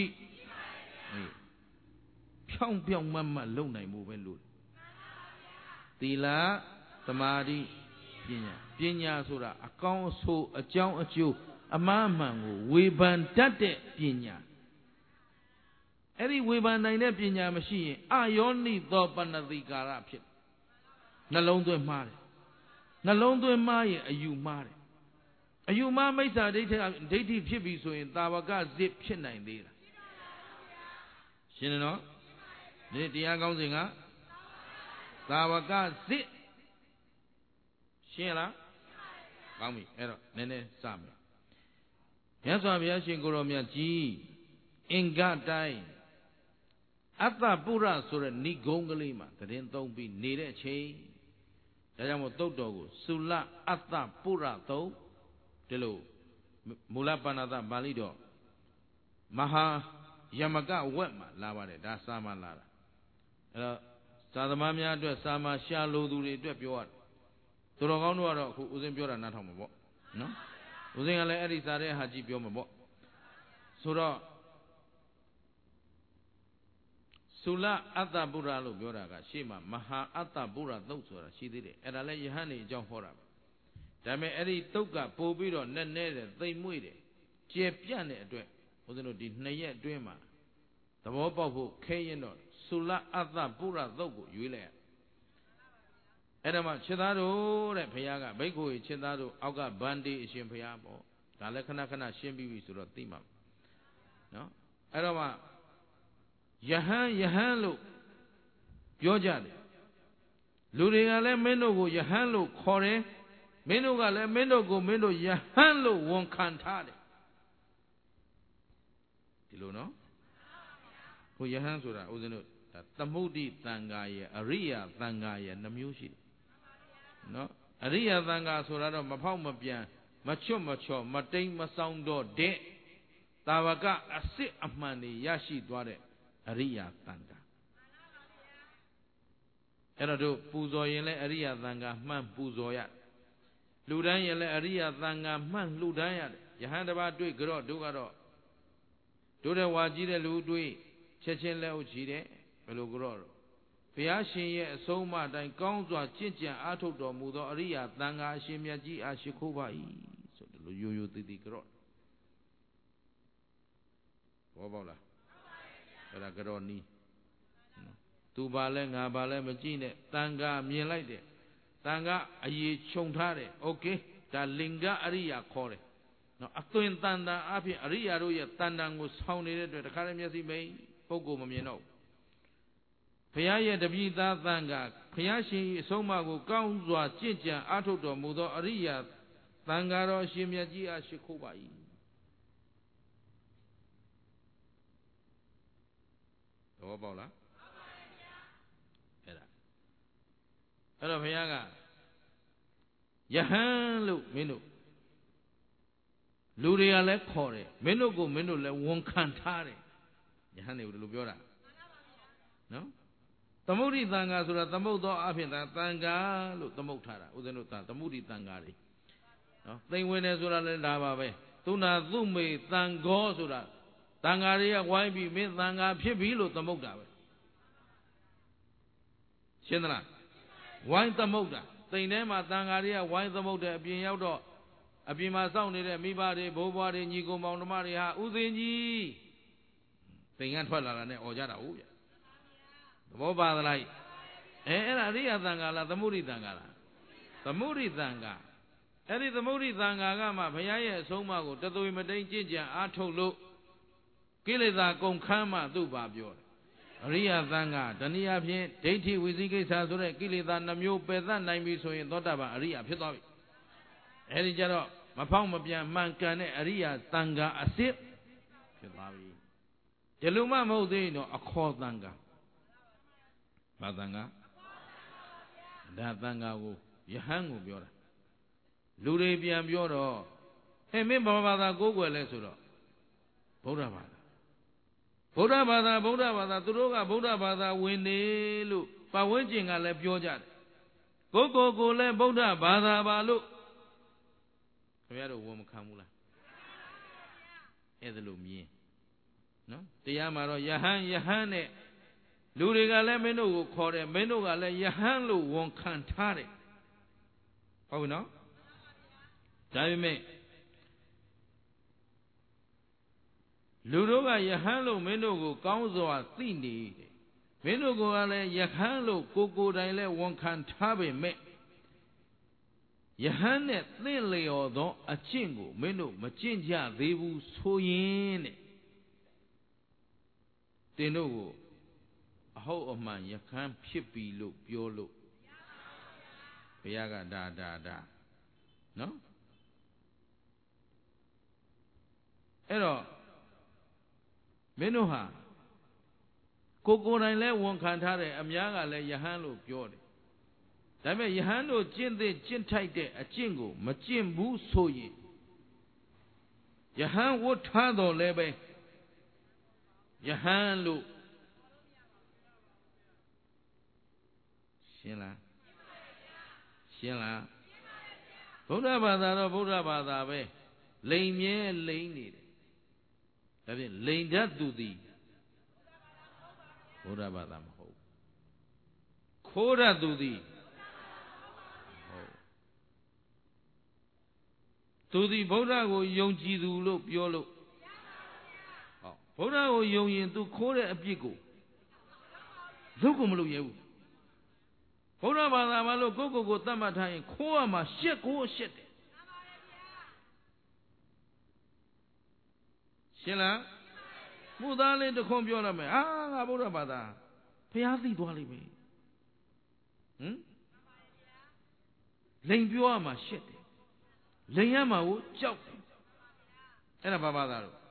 ဖြောင်းဖြောင်းမတ်မတ်လုံနိုင်မှုပဲလို့သီလသမာဓိပညာပညာဆိုတာအကောင်းအဆိုးအကြောင်းအကျိုးအမှားအမှန်ကိုဝေဖန်တတ်တဲ့ပညာအဲ့ဒီဝေဖန်နိုင်တဲ့ပညာမရှိရင်အယောနိသောပဏ္ဏတိကာရဖြစ်နှလုံးသွင်းမှားတယ်နှလုံးသွင်းမှားရင်အယူမှားတယ်အယူမှားမိစ္ဆာဒိဋ္ဌိဒိဋ္ဌိဖြစ်ပြီဆိုရင်တာဝကဇစ်ဖြစ်နိုင်သေးလားရှင်းတယ်နော်ဒီတရားကောင်းစဉ်ကတာဝကဇစ်ရှင်းလားကောင်းပြီအဲ့တော့နည်းနည်းစမယ်မြတ်စွာဘုရားရှင်ကိုရောမြတ်ကြီးအင်္ဂတိုင်းအတ္တပုရဆိုတဲ့ဏိဂုံးကလေးမှာတည်င်းသုံးပြီးနေတဲ့အချိန်ဒါကြောင့်မို့သုတ်တော်ကိုသုလအတ္တပုရသုံးဒီလိုမူလပါဏာတပါဠိတော်မဟာယမကဝက်မှာလာပါတယ်ဒါစာမလာတာအဲ့တော့သာသမားများအတွက်စာမရှာလိုသူတွေအတွက်ပြောရတယ်သူတော်ကောင်းတို့ကတော့အခုဦးစင်းပြောတာနားထောင်မှာပေါ့နော်ဦးစင်းကလည်းအဲ့ဒီစာတဲ့ဟာကြီးပြောမှာပေါ့ဆိုတော့သုလအတ္တပုရလို့ပြောတာကရှေ့မှာမဟာအတ္တပုရသုတ်ဆိုတာရှိသေးတယ်အဲ့ဒါလည်းယဟန်နေအကြောင်းဟောတာပဲဒါပေမဲ့အဲ့ဒီသုတ်ကပို့ပြီးတော့နက်နဲတယ်သိမ်မွေ့တယ်ကျယ်ပြန့်တဲ့အတွက်ဦးဇင်းတို့ဒီနှစ်ရက်အတွင်းမှာသဘောပေါက်ဖို့ခဲရင်တော့သုလအတ္တပုရသုတ်ကိုရွေးလိုက်ရအဲ့ဒါမှခြေသားတို့တဲ့ဘုရားကဘိက္ခုခြေသားတို့အောက်ကဗန္ဒီအရှင်ဘုရားပေါ့ဒါလည်းခဏခဏရှင်းပြီးပြီဆိုတော့သိမှာနော်အဲ့တော့မှယဟန်ယဟန်လို့ပြောကြတယ်လူတွေကလည်းမင်းတို့ကိုယဟန်လို့ခေါ်တယ်မင်းတို့ကလည်းမင်းတို့ကိုမင်းတို့ယဟန်လို့ဝန်ခံထားတယ်ဒီလိုနော်ဟိုယဟန်ဆိုတာဦးဇင်းတို့ဒါသမုဒ္ဒိတန်ဃာရဲ့အရိယတန်ဃာရဲ့နှမျိုးရှိတယ်နော်အရိယတန်ဃာဆိုတာတော့မဖောက်မပြန်မချွတ်မချော်မတိမ်မဆောင်တော့တဲ့တာဝကအစစ်အမှန်တွေရရှိသွားတဲ့အရိယတန်ဃာအဲ့တော့တို့ပူဇော်ရင်လည်းအရိယတန်ဃာမှန်ပူဇော်ရလှူဒန်းရင်လည်းအရိယတန်ဃာမှန်လှူဒန်းရတယ်ယဟန်တစ်ပါးတွေ့ကြတော့တို့ကတော့တို့တဲ့ဝါကြီးတဲ့လူတွေ့ချက်ချင်းလက်ဥချီတဲ့ဘယ်လိုကြတော့ဘုရားရှင်ရဲ့အဆုံးအမတိုင်းကောင်းစွာကျင့်ကြံအားထုတ်တော်မူသောအရိယသံဃာအရှင်မြတ်ကြီးအားရှိခိုးပါ၏ဆိုတယ်လို့ရိုးရိုးသေးသေးကြတော့ဘောပေါက်လားအဲ့ဒါကြတော့နီးသူပါလဲငါပါလဲမကြည့်နဲ့သံဃာမြင်လိုက်တယ်သံဃာအရေးခြုံထားတယ်โอเคဒါလင်္ကာအရိယခေါ်တယ်နော်အသွင်တန်တန်အဖြစ်အရိယတို့ရဲ့တန်တန်ကိုဆောင်းနေတဲ့အတွက်တခါတည်းမျက်စိမိတ်ပုဂ္ဂိုလ်မမြင်တော့ဘုရားရဲ့တပိသားသံဃာဘုရားရှင်၏အဆုံးအမကိုကောင်းစွာကျင့်ကြံအားထုတ်တော်မူသောအရိယသံဃာတော်ရှင်မြတ်ကြီးအားရှိခိုးပါ၏သဘောပေါက်လားအဲ့ဒါအဲ့တော့ဘုရားကယဟန်လို့မင်းတို့လူတွေကလည်းခေါ်တယ်မင်းတို့ကိုမင်းတို့လည်းဝန်ခံထားတယ်ယဟန်တွေကိုဒီလိုပြောတာနော်သမုဒိသံဃာဆိုတာသမုတ်သောအဖြစ်သာသံဃာလို့သမုတ်ထားတာဥစဉ်တို့သာသမုဒိသံဃာတွေနော်သိဝင်တယ်ဆိုတာလည်းဒါပါပဲသူနာသူမေသံဃောဆိုတာသံဃာတွေကဝိုင်းပြီးမင်းသံဃာဖြစ်ပြီလို့သမုတ်တာပဲရှင်းသလားဝိုင်းသမုတ်တာသိင်ထဲမှာသံဃာတွေကဝိုင်းသမုတ်တယ်အပြင်ရောက်တော့အပြင်မှာစောင့်နေတဲ့မိဘတွေဘိုးဘွားတွေညီကိုမောင်နှမတွေဟာဥစဉ်ကြီးသိင်ကထွက်လာတာနဲ့អော်ကြတာဟုတ်ဗျသဘောပါသလားအဲအဲ့ဒါအရိယသံဃာလားသမုဒိသံဃာလားသမုဒိသံဃာအဲ့ဒီသမုဒိသံဃာကမှဘုရားရဲ့အဆုံးအမကိုတသွေမတိန်ကြင်ကြံအားထုတ်လို့ကိလေသာကုန်ခမ်းမှသူ့ပါပြောတယ်အရိယသံဃာတနည်းအားဖြင့်ဒိဋ္ဌိဝိသိကိစ္စဆိုတဲ့ကိလေသာနှမျိုးပယ်သတ်နိုင်ပြီဆိုရင်သောတာပန်အရိယဖြစ်သွားပြီအဲ့ဒီကြတော့မဖောက်မပြန်မှန်ကန်တဲ့အရိယာသံဃာအစစ်ဖြစ်သွားပြီဒီလိုမှမဟုတ်သေးရင်တော့အခေါ်သံဃာဘာသံဃာဒါသံဃာကိုယဟန်ကိုပြောတာလူတွေပြန်ပြောတော့ဟဲ့မင်းဘာဘာသာကိုးကွယ်လဲဆိုတော့ဗုဒ္ဓဘာသာဗုဒ္ဓဘာသာဗုဒ္ဓဘာသာသူတို့ကဗုဒ္ဓဘာသာဝင်နေလို့ပတ်ဝန်းကျင်ကလည်းပြောကြတယ်ကိုယ်ကိုယ်ကိုလည်းဗုဒ္ဓဘာသာပါလို့ခင်ဗျားတို့ဝန်မခံဘူးလားအဲ့ဒါလို့မြင်နော်တရားမှာတော့ယဟန်ယဟန်နဲ့လူတွေကလည်းမင်းတို့ကိုခေါ်တယ်မင်းတို့ကလည်းယဟန်လို့ဝန်ခံထားတယ်ဟုတ်ပြီနော်ဒါပေမဲ့လူတို့ကယဟန်လို့မင်းတို့ကိုကောင်းစွာသိနေတယ်မင်းတို့ကလည်းယဟန်လို့ကိုကိုယ်တိုင်လည်းဝန်ခံထားပေမဲ့ယဟန်နဲ့သင့်လျော်သောအကျင့်ကိုမင်းတို့မကျင့်ကြသေးဘူးဆိုရင်တဲ့တင်တို့ကိုအဟုတ်အမှန်ယဟန်ဖြစ်ပြီလို့ပြောလို့ဘုရားကဒါဒါဒါနော်အဲ့တော့မင်းတို့ဟာကိုကိုယ်တိုင်လဲဝန်ခံထားတယ်အများကလည်းယဟန်လို့ပြောတယ်ဒါပေမဲ့ယဟန်တို့ကျင့်တဲ့ကျင့်ထိုက်တဲ့အကျင့်ကိုမကျင့်ဘူးဆိုရင်ယဟန်ဝတ်ထားတော်လဲပဲယဟန်လို့ရှင်းလားရှင်းလားဗုဒ္ဓဘာသာတော့ဗုဒ္ဓဘာသာပဲလိမ်မြဲလိမ်နေတယ်ဒါဖြင့်လိမ်တတ်သူသည်ဗုဒ္ဓဘာသာမဟုတ်ခိုးတတ်သူသည်ဟုတ်သူသည်ဗုဒ္ဓကိုယုံကြည်သူလို့ပြောလို့ဟောဗုဒ္ဓကိုယုံရင်သူခိုးတဲ့အပြစ်ကိုလုပ်ကိုမလုပ်ရဘူးဗုဒ္ဓဘာသာမှာလို့ကိုယ့်ကိုယ်ကိုသတ်မှတ်ထားရင်ခိုးရမှာရှက်ကိုရှက်တယ်ရှင်းလားမှုသားလေးတစ်ခွန်းပြောရမယ်အာငါဗုဒ္ဓဘာသာဘုရားသိသွားလိမ့်မယ်ဟမ်လိန်ပြောရမှာရှက်တယ်လိန်ရမှာကိုကြောက်တယ်အဲ့ဒါဘာဘာသာလို့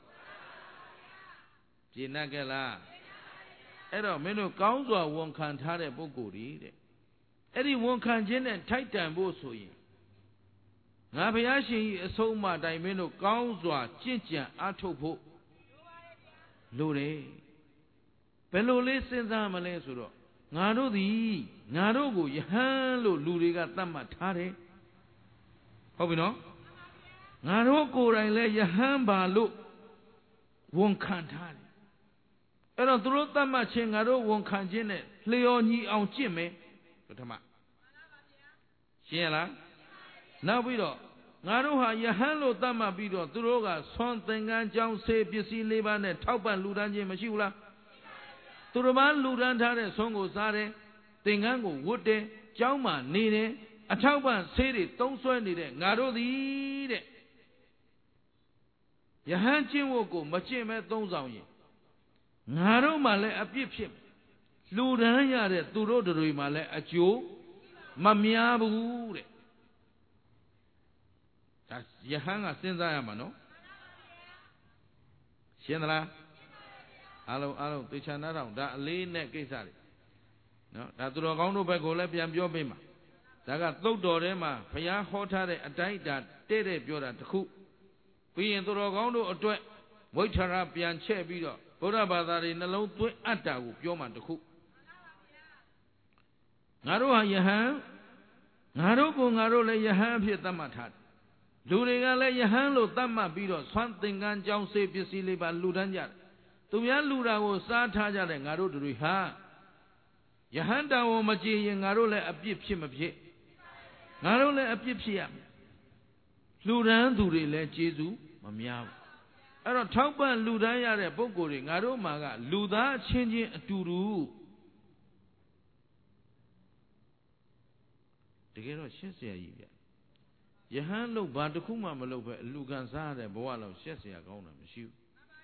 ကျေနပ်ကြလားအဲ့တော့မင်းတို့ကောင်းစွာဝန်ခံထားတဲ့ပုဂ္ဂိုလ်တွေတဲ့အဲ့ဒီဝန်ခံခြင်းနဲ့ထိုက်တန်ဖို့ဆိုရင်ငါဘုရားရှင်ကြီးအဆုံးအမတိုင်းမင်းတို့ကောင်းစွာကျင့်ကြံအားထုတ်ဖို့လိုတယ်ဘယ်လိုလေးစဉ်းစားမလဲဆိုတော့ငါတို့သည်ငါတို့ကိုယဟန်လို့လူတွေကသတ်မှတ်ထားတယ်ဟုတ်ပြီနော်ငါတို့ကိုယ်တိုင်လည်းယဟန်ပါလို့ဝန်ခံထားတယ်အဲ့တော့သူတို့သတ်မှတ်ခြင်းငါတို့ဝန်ခံခြင်းနဲ့လျော်ညီအောင်ကျင့်မယ်ပထမရှင်းရလားနောက်ပြီးတော့ငါတို့ဟာယဟန်လို့သတ်မှတ်ပြီးတော့သူတို့ကဆွမ်းသင်္ကန်းကြောင်းဆေးပစ္စည်းလေးပါးနဲ့ထောက်ပံ့လှူဒန်းခြင်းမရှိဘူးလားသူတို့ဘာလှူဒန်းထားတဲ့ဆွမ်းကိုစားတယ်သင်္ကန်းကိုဝတ်တယ်ကျောင်းမှာနေတယ်အထောက်ပံ့ဆေးတွေသုံးစွဲနေတဲ့ငါတို့သည်တဲ့ယဟန်ကျင့်ဝတ်ကိုမကျင့်မဲ့သုံးဆောင်ရင်ငါတို့မှလည်းအပြစ်ဖြစ်လှူဒန်းရတဲ့သူတို့တွေမှလည်းအကျိုးမများဘူးတဲ့ဒါယဟန်ကစဉ်းစားရမှာနော်ရှင်းသလားအားလုံးအားလုံးသေချာနားထောင်ဒါအလေးနဲ့ကိစ္စတွေနော်ဒါသူတော်ကောင်းတို့ဘက်ကိုလည်းပြန်ပြောပေးမှာဒါကသုတ်တော်ထဲမှာဘုရားဟောထားတဲ့အတိုင်းဒါတဲ့တဲ့ပြောတာတခုပြီးရင်သူတော်ကောင်းတို့အတွက်ဝိထရပြန်ချက်ပြီးတော့ဗုဒ္ဓဘာသာတွေနှလုံးသွင်းအပ်တာကိုပြောမှတခုငါတို့ဟာယဟန်ငါတို့ကိုငါတို့လည်းယဟန်အဖြစ်သတ်မှတ်ထားတယ်လူတွေကလည်းယဟန်လို့သတ်မှတ်ပြီးတော့ဆွမ်းသင်္ကန်းကြောင်းဆေးပစ္စည်းလေးပါလှူဒန်းကြတယ်သူများလှူတာကိုစားထားကြတဲ့ငါတို့တွေဟာယဟန်တော်မကြည်ရင်ငါတို့လည်းအပြစ်ဖြစ်မဖြစ်ငါတို့လည်းအပြစ်ဖြစ်ရမယ်လှူဒန်းသူတွေလည်းကျေးဇူးမများဘူးအဲ့တော့ထောက်ပံ့လှူဒန်းရတဲ့ပုဂ္ဂိုလ်တွေငါတို့မှာကလူသားအချင်းချင်းအတူတူတကယ်တော့ရှင်းเสียကြီးဗျယဟန်လို့ဘာတစ်ခုမှမလုပ်ပဲအလူခံစားရတဲ့ဘဝလောက်ရှက်เสียကောင်းတာမရှိဘူး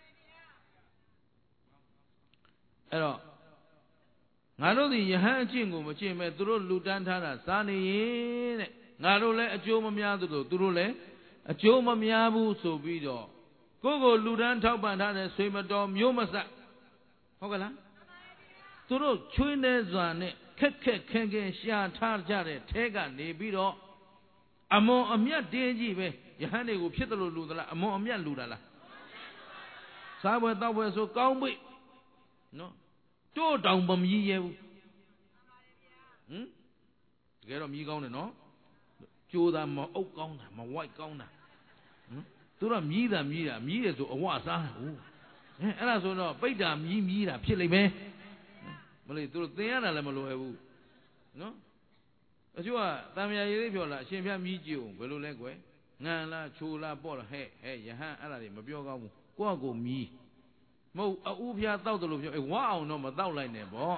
အဲ့တော့ငါတို့ဒီယဟန်အကျင့်ကိုမကျင့်မဲ့သူတို့လူတန်းထားတာစားနေရင်တဲ့ငါတို့လည်းအကျိုးမများသလိုသူတို့လည်းအကျိုးမများဘူးဆိုပြီးတော့ကိုကိုလူတန်းထောက်ပံ့ထားတဲ့ဆွေမတော်မျိုးမဆက်ဟုတ်ကလားသူတို့ချွေးနေစွာနဲ့ခက်ခက်ခဲခဲရှာထားကြတဲ့ထဲကနေပြီးတော့အမွန်အမြတ်တင်းကြီးပဲယဟန်တွေကိုဖြစ်တယ်လို့လူသလားအမွန်အမြတ်လူတာလားစားပွဲတောက်ပွဲဆိုကောင်းပြီနော်တို့တောင်မမြည်ရဘူးဟမ်တကယ်တော့မြည်ကောင်းတယ်နော်ကြိုးတာမအုပ်ကောင်းတာမဝိုက်ကောင်းတာဟမ်သူတို့မြည်တာမြည်တာမြည်ရဆိုအဝစားဟုတ်ဟဲ့အဲ့ဒါဆိုတော့ပိတ်တာမြည်မြည်တာဖြစ်လိမ့်မယ်မလို့သူတို့သင်ရတာလည်းမလိုရဘူးနော်အချို့ကတံမြာရည်လေးပြောလာအရှင်ဖျားမြည်ကြည့်အောင်ဘယ်လိုလဲကွယ်ငံလားချိုလားပေါ့လားဟဲ့ဟဲ့ယဟန်အဲ့ဒါတွေမပြောကောင်းဘူးကိုယ့်ကိုမြည်မဟုတ်အူဖျားတောက်တယ်လို့ပြောအေးဝါအောင်တော့မတောက်လိုက်နဲ့ပေါ့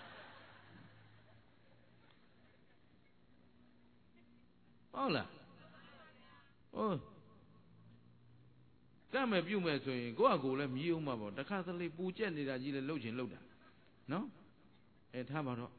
ဟုတ်လားဟုတ်ကမ်းမယ်ပြုတ်မယ်ဆိုရင်ကိုယ့်အကိုလည်းမြည်အောင်မှာပေါ့တခါတလေပူကျက်နေတာကြီးလည်းလှုပ်ချင်လှုပ်တာနော်အဲထားပါတော့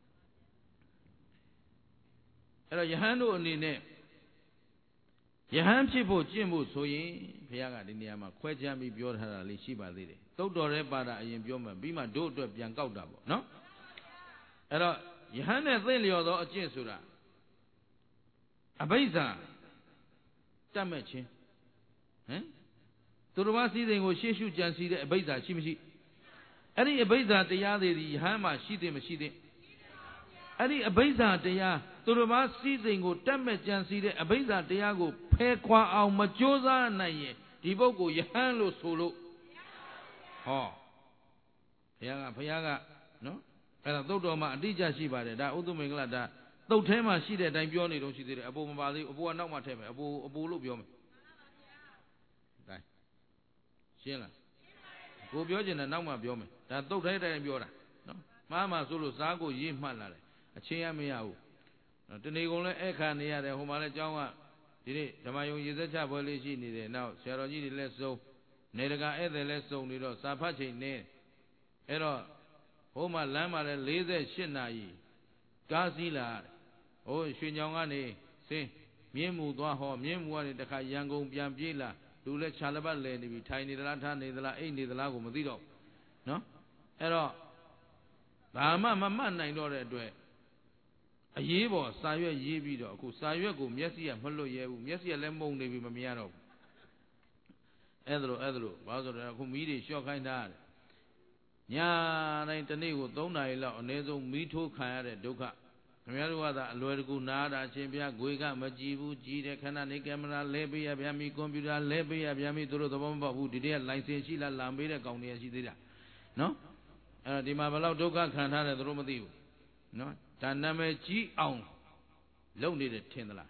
အဲ့တော့ယဟန်တို့အနေနဲ့ယဟန်ဖြစ်ဖို့ကျင့်ဖို့ဆိုရင်ဘုရားကဒီနေရာမှာခွဲခြားပြီးပြောထားတာလေးရှိပါသေးတယ်သုတ်တော်တဲ့ပါတာအရင်ပြောမှပြီးမှတို့အတွက်ပြန်ကောက်တာပေါ့နော်အဲ့တော့ယဟန်နဲ့သင့်လျော်သောအကျင့်ဆိုတာအဘိဇ္ဇာတတ်မဲ့ခြင်းဟမ်သူတော်ဘာစည်းစိမ်ကိုရှေ့ရှုကြံစီတဲ့အဘိဇ္ဇာရှိမရှိအဲ့ဒီအဘိဇ္ဇာတရားတွေဒီယဟန်မှာရှိသေးမရှိသေးအဲ့ဒီအဘိဇ္ဇာတရားသူတော်ဘာစည်းစိမ်ကိုတတ်မဲ့ကြံစီတဲ့အဘိဇ္ဇာတရားကိုဖယ်ခွာအောင်မကြိုးစားနိုင်ရင်ဒီပုဂ္ဂိုလ်ယဟန်လို့ဆိုလို့ဟောဘုရားကဘုရားကနော်အဲ့ဒါသုတ်တော်မှာအတိအကျရှိပါတယ်ဒါဥဒ္ဓမင်္ဂလာဒါသုတ်ထဲမှာရှိတဲ့အတိုင်းပြောနေတော့ရှိသေးတယ်အပေါ်မပါသေးဘူးအပေါ်ကနောက်မှထည့်မယ်အပေါ်အပေါ်လို့ပြောမယ်ဒါရှင်းလားကိုပြောချင်တယ်နောက်မှပြောမယ်ဒါသုတ်ထဲတိုင်းပြောတာနော်မှားမှဆိုလို့စားကိုရေးမှတ်လာတယ်အချင်းရမရဘူးတဏီကုံလည်းအခါနေရတယ်ဟိုမှာလည်းကျောင်းကဒီနေ့ဓမ္မယုံရေစက်ချပွဲလေးရှိနေတယ်နောက်ဆရာတော်ကြီးတွေလည်းစုံနေတကာဧည့်သည်လည်းစုံနေတော့စာဖတ်ချိန်နေအဲ့တော့ဟိုမှာလမ်းမှာလည်း၄၈နာရီကားစီးလာဟိုရွှေညောင်ကနေစင်းမြင်းမူသွားဟောမြင်းမူကနေတခါရန်ကုန်ပြန်ပြေးလာလူလည်းခြာလပတ်လဲနေပြီထိုင်နေသလားထားနေသလားအိတ်နေသလားကိုမသိတော့နော်အဲ့တော့ဘာမှမမှတ်နိုင်တော့တဲ့အတွက်အရေးပေါ်စာရွက်ရေးပြီးတော့အခုစာရွက်ကိုမျက်စိကမလွတ်ရဲဘူးမျက်စိကလည်းမှုန်နေပြီမမြင်ရတော့ဘူးအဲ့ဒါလိုအဲ့ဒါလိုဘာလို့ဆိုတော့အခုမီးတွေလျှော့ခိုင်းထားတယ်ညာတိုင်းတစ်နေ့ကို၃နာရီလောက်အနည်းဆုံးမီးထိုးခံရတဲ့ဒုက္ခခင်ဗျားတို့ကသာအလွယ်တကူနားတာအချင်းပြဂွေကမကြည့်ဘူးကြည့်တယ်ခဏနေကင်မရာလဲပေးရဗျာမီကွန်ပျူတာလဲပေးရဗျာမီသူတို့သဘောမပေါက်ဘူးဒီတည်းကလိုင်စင်ရှိလားလာမေးတဲ့ကောင်တွေရှိသေးတာနော်အဲ့တော့ဒီမှာဘယ်လောက်ဒုက္ခခံထားတယ်သူတို့မသိဘူးနော်ဒါနာမည်ကြီးအောင်လုံနေတယ်ထင်သလား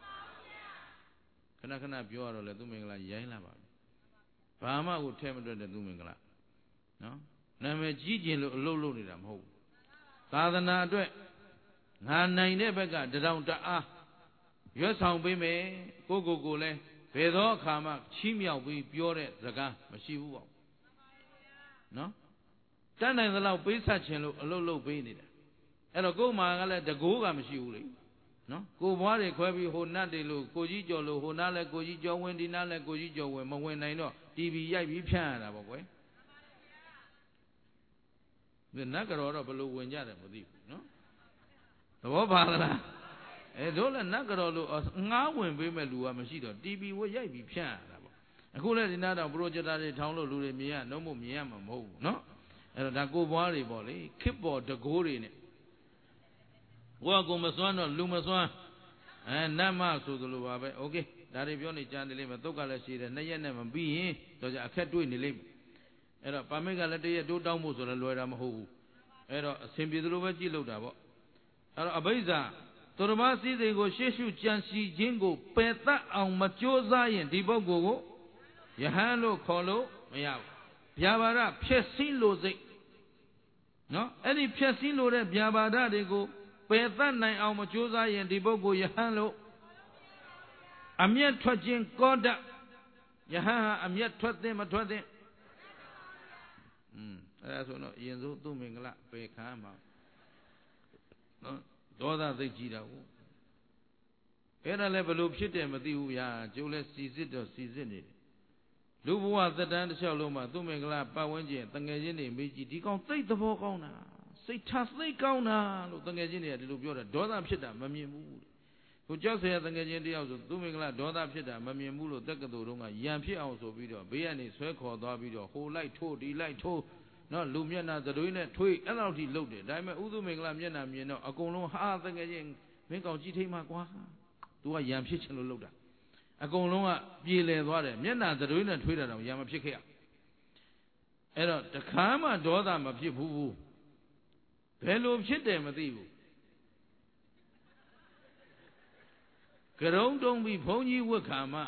ခဏခဏပြောရတော့လေသူမင်္ဂလာရိုင်းလာပါဘာမှကိုထဲမတွက်တဲ့သူမင်္ဂလာနော်နာမည်ကြီးကျင်လို့အလုပ်လုပ်နေတာမဟုတ်ဘူးသာသနာအတွက်ငါနိုင်တဲ့ဘက်ကတထောင်တအားရွတ်ဆောင်ပေးမယ်ကိုကိုကိုလည်းဘယ်သောအခါမှချီးမြှောက်ပြီးပြောတဲ့စကားမရှိဘူးပေါ့နော်တတ်နိုင်သလောက်ပေးဆက်ခြင်းလို့အလုပ်လုပ်ပေးနေတာအဲ့တော့ကို့မှာကလည်းတကိုးကမရှိဘူးလေနော်ကိုဘွားတွေခွဲပြီးဟိုနတ်တွေလို့ကိုကြီးကျော်လို့ဟိုနားလဲကိုကြီးကျော်ဝင်ဒီနားလဲကိုကြီးကျော်ဝင်မဝင်နိုင်တော့တီဗီရိုက်ပြီးဖြန့်ရတာပေါ့ကွယ်ဒီနတ်ကတော့တော့ဘယ်လိုဝင်ကြတယ်မသိဘူးနော်သဘောပါလားအဲတို့လည်းနတ်ကတော့လို့ငားဝင်ပေးမဲ့လူကမရှိတော့တီဗီဝက်ရိုက်ပြီးဖြန့်ရတာပေါ့အခုလည်းဒီနားတော့ပရိုဂျက်တာတွေထောင်းလို့လူတွေမြင်ရတော့မို့မြင်ရမှာမဟုတ်ဘူးနော်အဲ့တော့ဒါကိုဘွားတွေပေါ့လေခစ်ပေါ်တကိုးတွေနဲ့ကိုကကိုမစွမ်းတော့လူမစွမ်းအဲနတ်မဆိုသလိုပါပဲโอเคဒါတွေပြောနေကြနေလိမ့်မယ်သုတ်ကလည်းရှိတယ်နှစ်ရက်နဲ့မပြီးရင်တော့ကြအခက်တွေ့နေလိမ့်မယ်အဲ့တော့ပါမိတ်ကလည်းတရက်တိုးတောင်းဖို့ဆိုလည်းလွယ်တာမဟုတ်ဘူးအဲ့တော့အစဉ်ပြေသလိုပဲကြည့်လို့တာပေါ့အဲ့တော့အဘိဇ္ဇာသူတော်ဘာစည်းစိမ်ကိုရှေ့ရှုကြံစီခြင်းကိုပယ်တတ်အောင်မကြိုးစားရင်ဒီပုဂ္ဂိုလ်ကိုယဟန်လို့ခေါ်လို့မရဘူးဗျာပါဒဖြည့်ဆည်းလို့စိတ်နော်အဲ့ဒီဖြည့်ဆည်းလို့တဲ့ဗျာပါဒတွေကိုပယ်တတ်နိုင်အောင်မကြိုးစားရင်ဒီပုဂ္ဂိုလ်ယဟန်လို့အမျက်ထွက်ခြင်းကောတတ်ယဟန်ဟာအမျက်ထွက်သင့်မထွက်သင့်อืมအဲ့ဒါဆိုတော့အရင်ဆုံးသူ့မင်္ဂလာပယ်ခံမှာနော်ဒေါသသိကြည့်တာကိုကအဲ့ဒါလည်းဘလို့ဖြစ်တယ်မသိဘူးဗျာကျိုးလဲစီစစ်တော့စီစစ်နေတယ်လူဘဝသက်တမ်းတစ်လျှောက်လုံးမှာသူ့မင်္ဂလာပတ်ဝန်းကျင်တငယ်ချင်းတွေမေးကြည့်ဒီကောင်သိသဘောကောင်းတာစိတ်ထားသိကောင်းတာလို့တငယ်ချင်းတွေကဒီလိုပြောတာဒေါသဖြစ်တာမမြင်ဘူးကိုကြောက်เสียတငယ်ချင်းတယောက်ဆိုသူ့မင်္ဂလာဒေါသဖြစ်တာမမြင်ဘူးလို့တက္ကသိုလ်တုန်းကရံဖြစ်အောင်ဆိုပြီးတော့ဘေးကနေဆွဲခေါ်သွားပြီးတော့ဟိုလိုက်ထိုးဒီလိုက်ထိုးနော်လူမျက်နှာသတွေးနဲ့ထွေးအဲ့လောက်ထိလှုပ်တယ်ဒါပေမဲ့ဥသုမင်္ဂလာမျက်နှာမြင်တော့အကုန်လုံးဟာတငယ်ချင်းမင်းကောင်ကြည့်ထိမှကွာသူကရံဖြစ်ချင်လို့လှုပ်တာအကုန်လုံးကပြေလည်သွားတယ်မျက်နှာသတွေးနဲ့ထွေးတာတော့ရံမဖြစ်ခဲ့ရအဲ့တော့တခါမှဒေါသမဖြစ်ဘူးဘယ်လိုဖြစ်တယ်မသိဘူးကရုံတုံးပြီးဘုန်းကြီးဝတ်ခါမှ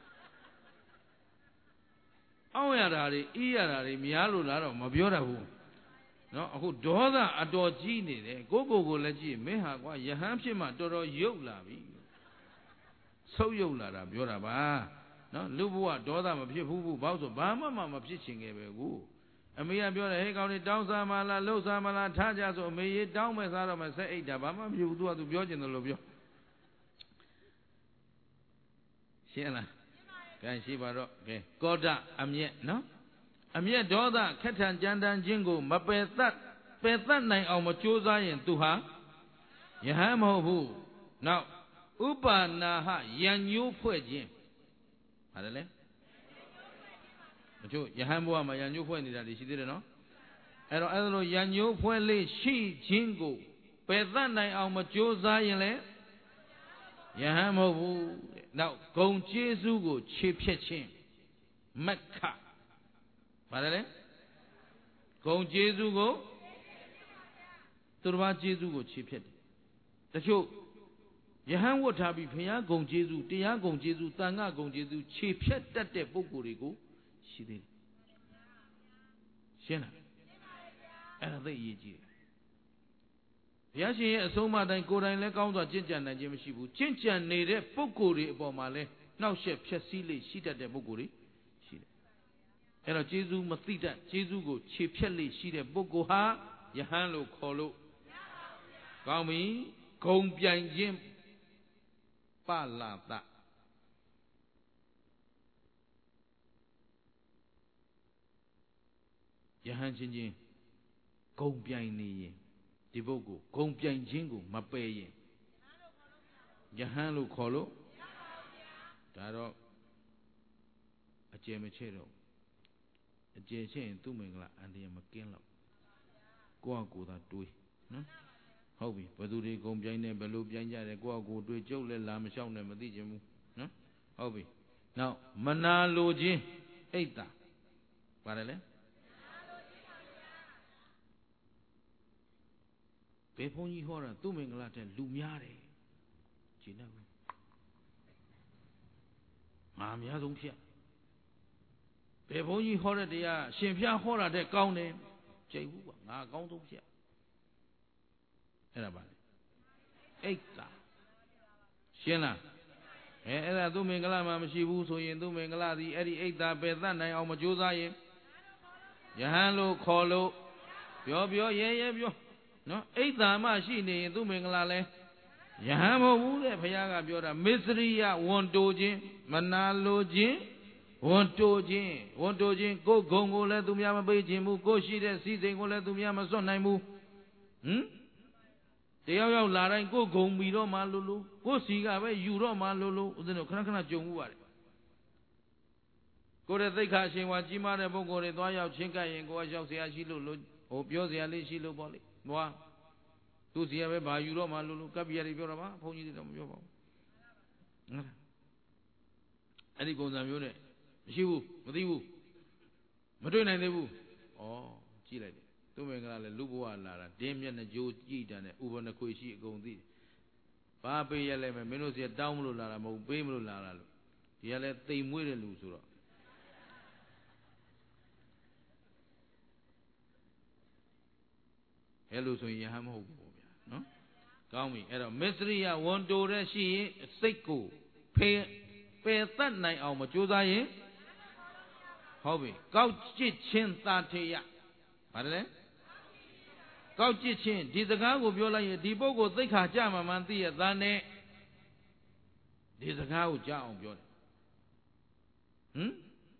အောင့်ရတာတွေအီးရတာတွေများလို့လားတော့မပြောတတ်ဘူးနော်အခုဒေါသအတော်ကြီးနေတယ်ကိုကိုကိုလည်းကြည့်မင်းဟာကွာယဟန်ဖြစ်မှတော်တော်ယုတ်လာပြီဆုပ်ယုတ်လာတာပြောတာပါနော်လူဘဝဒေါသမဖြစ်ဘူးဘူးဘာလို့ဆိုဘာမှမဖြစ်ချင်ခဲ့ပဲကိုအမေကပြောတယ်ဟဲ့ကောင်လေးတောင်းစားမလားလှုပ်စားမလားထားကြဆိုအမေကြီးတောင်းမယ်စားတော့မယ်ဆက်အိတ်တာဘာမှမဖြစ်ဘူးသူကသူပြောချင်တယ်လို့ပြောရှင်းလားကဲရှိပါတော့ကဲကောဒအမျက်နော်အမျက်ဒေါသခက်ထန်ကြမ်းတမ်းခြင်းကိုမပယ်သတ်ပယ်သတ်နိုင်အောင်မကြိုးစားရင်သူဟာယဟန်မဟုတ်ဘူးနောက်ဥပါနာဟယံညိုးဖွဲ့ခြင်းဟာတယ်လေမချို့ယဟန်ဘုရားမှာယံညိုးဖွဲ့နေတာတွေရှိသေးတယ်နော်အဲ့တော့အဲ့လိုယံညိုးဖွဲ့လေးရှိခြင်းကိုပယ်သတ်နိုင်အောင်မကြိုးစားရင်လေယဟန်မဟုတ်ဘူးတဲ့နောက်ဂုံကျေးဇူးကိုခြေဖြတ်ခြင်းမက္ခပါတယ်လေဂုံကျေးဇူးကိုသူတစ်ပါးကျေးဇူးကိုခြေဖြတ်တယ်တချို့ယဟန်ဝတ်ထားပြီးဘုရားဂုံကျေးဇူးတရားဂုံကျေးဇူးသံဃာဂုံကျေးဇူးခြေဖြတ်တတ်တဲ့ပုဂ္ဂိုလ်တွေကိုရှိသေးတယ်ရှင်းလားအဲ့ဒါသိအရေးကြီးတယ်ဘုရားရှင်ရဲ့အဆုံးအမတိုင်းကိုယ်တိုင်လည်းကောင်းစွာကျင့်ကြံနိုင်ခြင်းမရှိဘူးကျင့်ကြံနေတဲ့ပုဂ္ဂိုလ်တွေအပေါ်မှာလည်းနှောက်ယှက်ဖျက်ဆီးလေရှိတတ်တဲ့ပုဂ္ဂိုလ်တွေရှိတယ်အဲ့တော့ကျေးဇူးမသိတတ်ကျေးဇူးကိုခြေဖြတ်လေရှိတဲ့ပုဂ္ဂိုလ်ဟာယဟန်လို့ခေါ်လို့ကောင်းပြီဂုံပြိုင်ခြင်းပလာတယဟန်ချင်းချင်းဂုံပြိုင်နေရင်ဒီပုဂ္ဂိုလ်ဂုံပြိုင်ခြင်းကိုမပယ်ရင်ယဟန်လို့ခေါ်လို့ဒါတော့အကျယ်မချဲ့တော့အကျယ်ချဲ့ရင်သူ့မင်္ဂလာအန္တရာယ်မကင်းတော့ကိုယ့်အကိုယ်သာတွေးနော်ဟုတ်ပြီဘယ်သူတွေဂုံပြိုင်နေဘယ်လိုပြိုင်ကြတယ်ကိုယ့်အကိုယ်တွေးကြုတ်လဲလာမလျှောက်နဲ့မသိချင်ဘူးနော်ဟုတ်ပြီနောက်မနာလိုခြင်းအိတ်တာပါတယ်လေဘယ်ဘုန်းကြီးဟောတာသူ့မင်္ဂလာတဲ့လူများတယ်ရှင်းတော့ငါအများဆုံးဖြစ်ဘယ်ဘုန်းကြီးဟောတဲ့တရားရှင်ဖျားဟောတာတဲ့ကောင်းတယ်ကြိတ်ဘူးကွာငါအကောင်းဆုံးဖြစ်အဲ့ဒါပါလေအိတ်တာရှင်းလားအဲအဲ့ဒါသူ့မင်္ဂလာမှာမရှိဘူးဆိုရင်သူ့မင်္ဂလာသည်အဲ့ဒီအိတ်တာပယ်သတ်နိုင်အောင်မကြိုးစားရင်ယဟန်လို့ခေါ်လို့ပြောပြောရဲရဲပြောနော်အိတ်တာမှရှိနေရင်သူ့မင်္ဂလာလဲယဟန်မဟုတ်ဘူးတဲ့ဘုရားကပြောတာမစ္စရိယဝန်တိုခြင်းမနာလိုခြင်းဝန်တိုခြင်းဝန်တိုခြင်းကိုယ်ဂုံကိုလည်းသူများမပေးခြင်းဘူးကိုယ်ရှိတဲ့စည်းစိမ်ကိုလည်းသူများမစွန့်နိုင်ဘူးဟမ်တယောက်ယောက်လာတိုင်းကိုယ်ဂုံပြီးတော့မှလို့လို့ကိုယ်စီကပဲယူတော့မှလို့လို့ဦးဇင်းတို့ခဏခဏကြုံမှုပါတယ်ကိုယ်ရဲ့သိက္ခာရှင်ဝါကြီးမားတဲ့ပုဂ္ဂိုလ်တွေသွားရောက်ချင်းကပ်ရင်ကိုယ်ကရောက်เสียရှိလို့လို့ဟိုပြောเสียလေးရှိလို့ပေါ့လေဘွားသူစီရပဲဘာယူတော့မှလို့လို့ကပ်ပြရတယ်ပြောတာပါဘုန်းကြီးတွေတော့မပြောပါဘူးဟုတ်လားအဲ့ဒီပုံစံမျိုးနဲ့မရှိဘူးမသိဘူးမတွေ့နိုင်သေးဘူးဩကြည့်လိုက်တယ်သူ့မင်္ဂလာလဲလူဘဝလာတာတင်းမျက်နှာကြိုးကြည့်တယ်ဥပနခွေရှိအကုန်သိတယ်ဘာပေးရလဲမယ်မင်းတို့စီတောင်းမလို့လာတာမဟုတ်ပေးမလို့လာတာလို့ဒီကလဲတိမ်မွေးတဲ့လူဆိုတော့အဲ့လိုဆိုရင်ယဟန်မဟုတ်ဘူးဗျာနော်ကောင်းပြီအဲ့တော့မစ္စရိယဝန်တိုတဲ့ရှိရင်စိတ်ကိုဖေးပယ်တတ်နိုင်အောင်မကြိုးစားရင်ဟုတ်ပြီကောက်ကြစ်ချင်းသာထေယပါတယ်လေကောက်ကြစ်ချင်းဒီစကားကိုပြောလိုက်ရင်ဒီပုဂ္ဂိုလ်သိက္ခာကြမှာမှန်သိရသားနဲ့ဒီစကားကိုကြားအောင်ပြောတယ်ဟမ်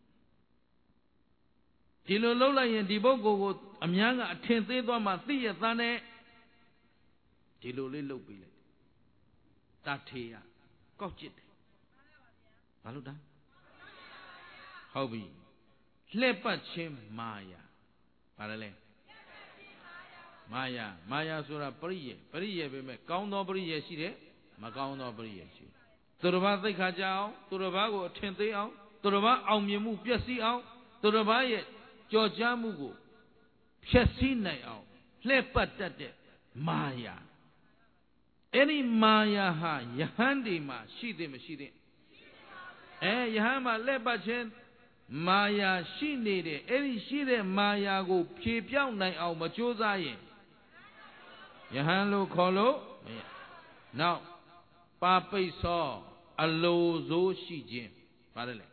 ဒီလိုလှုပ်လိုက်ရင်ဒီပုဂ္ဂိုလ်ကိုအများကအထင်သေးသွားမှသိရသားနဲ့ဒီလိုလေးလှုပ်ပြီးလိုက်တထေရကောက်ကျစ်တယ်ဘာလို့တာဟုတ်ပြီလှည့်ပတ်ခြင်းမာယာဘာလဲလဲမာယာမာယာဆိုတာပရိယေပရိယေပဲမဲ့ကောင်းသောပရိယေရှိတယ်မကောင်းသောပရိယေရှိတယ်သူတစ်ပါးသိက္ခာကြအောင်သူတစ်ပါးကိုအထင်သေးအောင်သူတစ်ပါးအောင်မြင်မှုပျက်စီးအောင်သူတစ်ပါးရဲ့ကြော်ကြားမှုကိုဖျက်ဆီးနိုင်အောင်လှည့်ပတ်တတ်တဲ့မာယာအဲ့ဒီမာယာဟာယဟန်ဒီမှာရှိသေးမရှိသေးအဲယဟန်မှာလှည့်ပတ်ခြင်းမာယာရှိနေတယ်အဲ့ဒီရှိတဲ့မာယာကိုဖြေပြောင်းနိုင်အောင်မကြိုးစားရင်ယဟန်လို့ခေါ်လို့မရနောက်ပါပိတ်သောအလိုစိုးရှိခြင်းပါတယ်လေ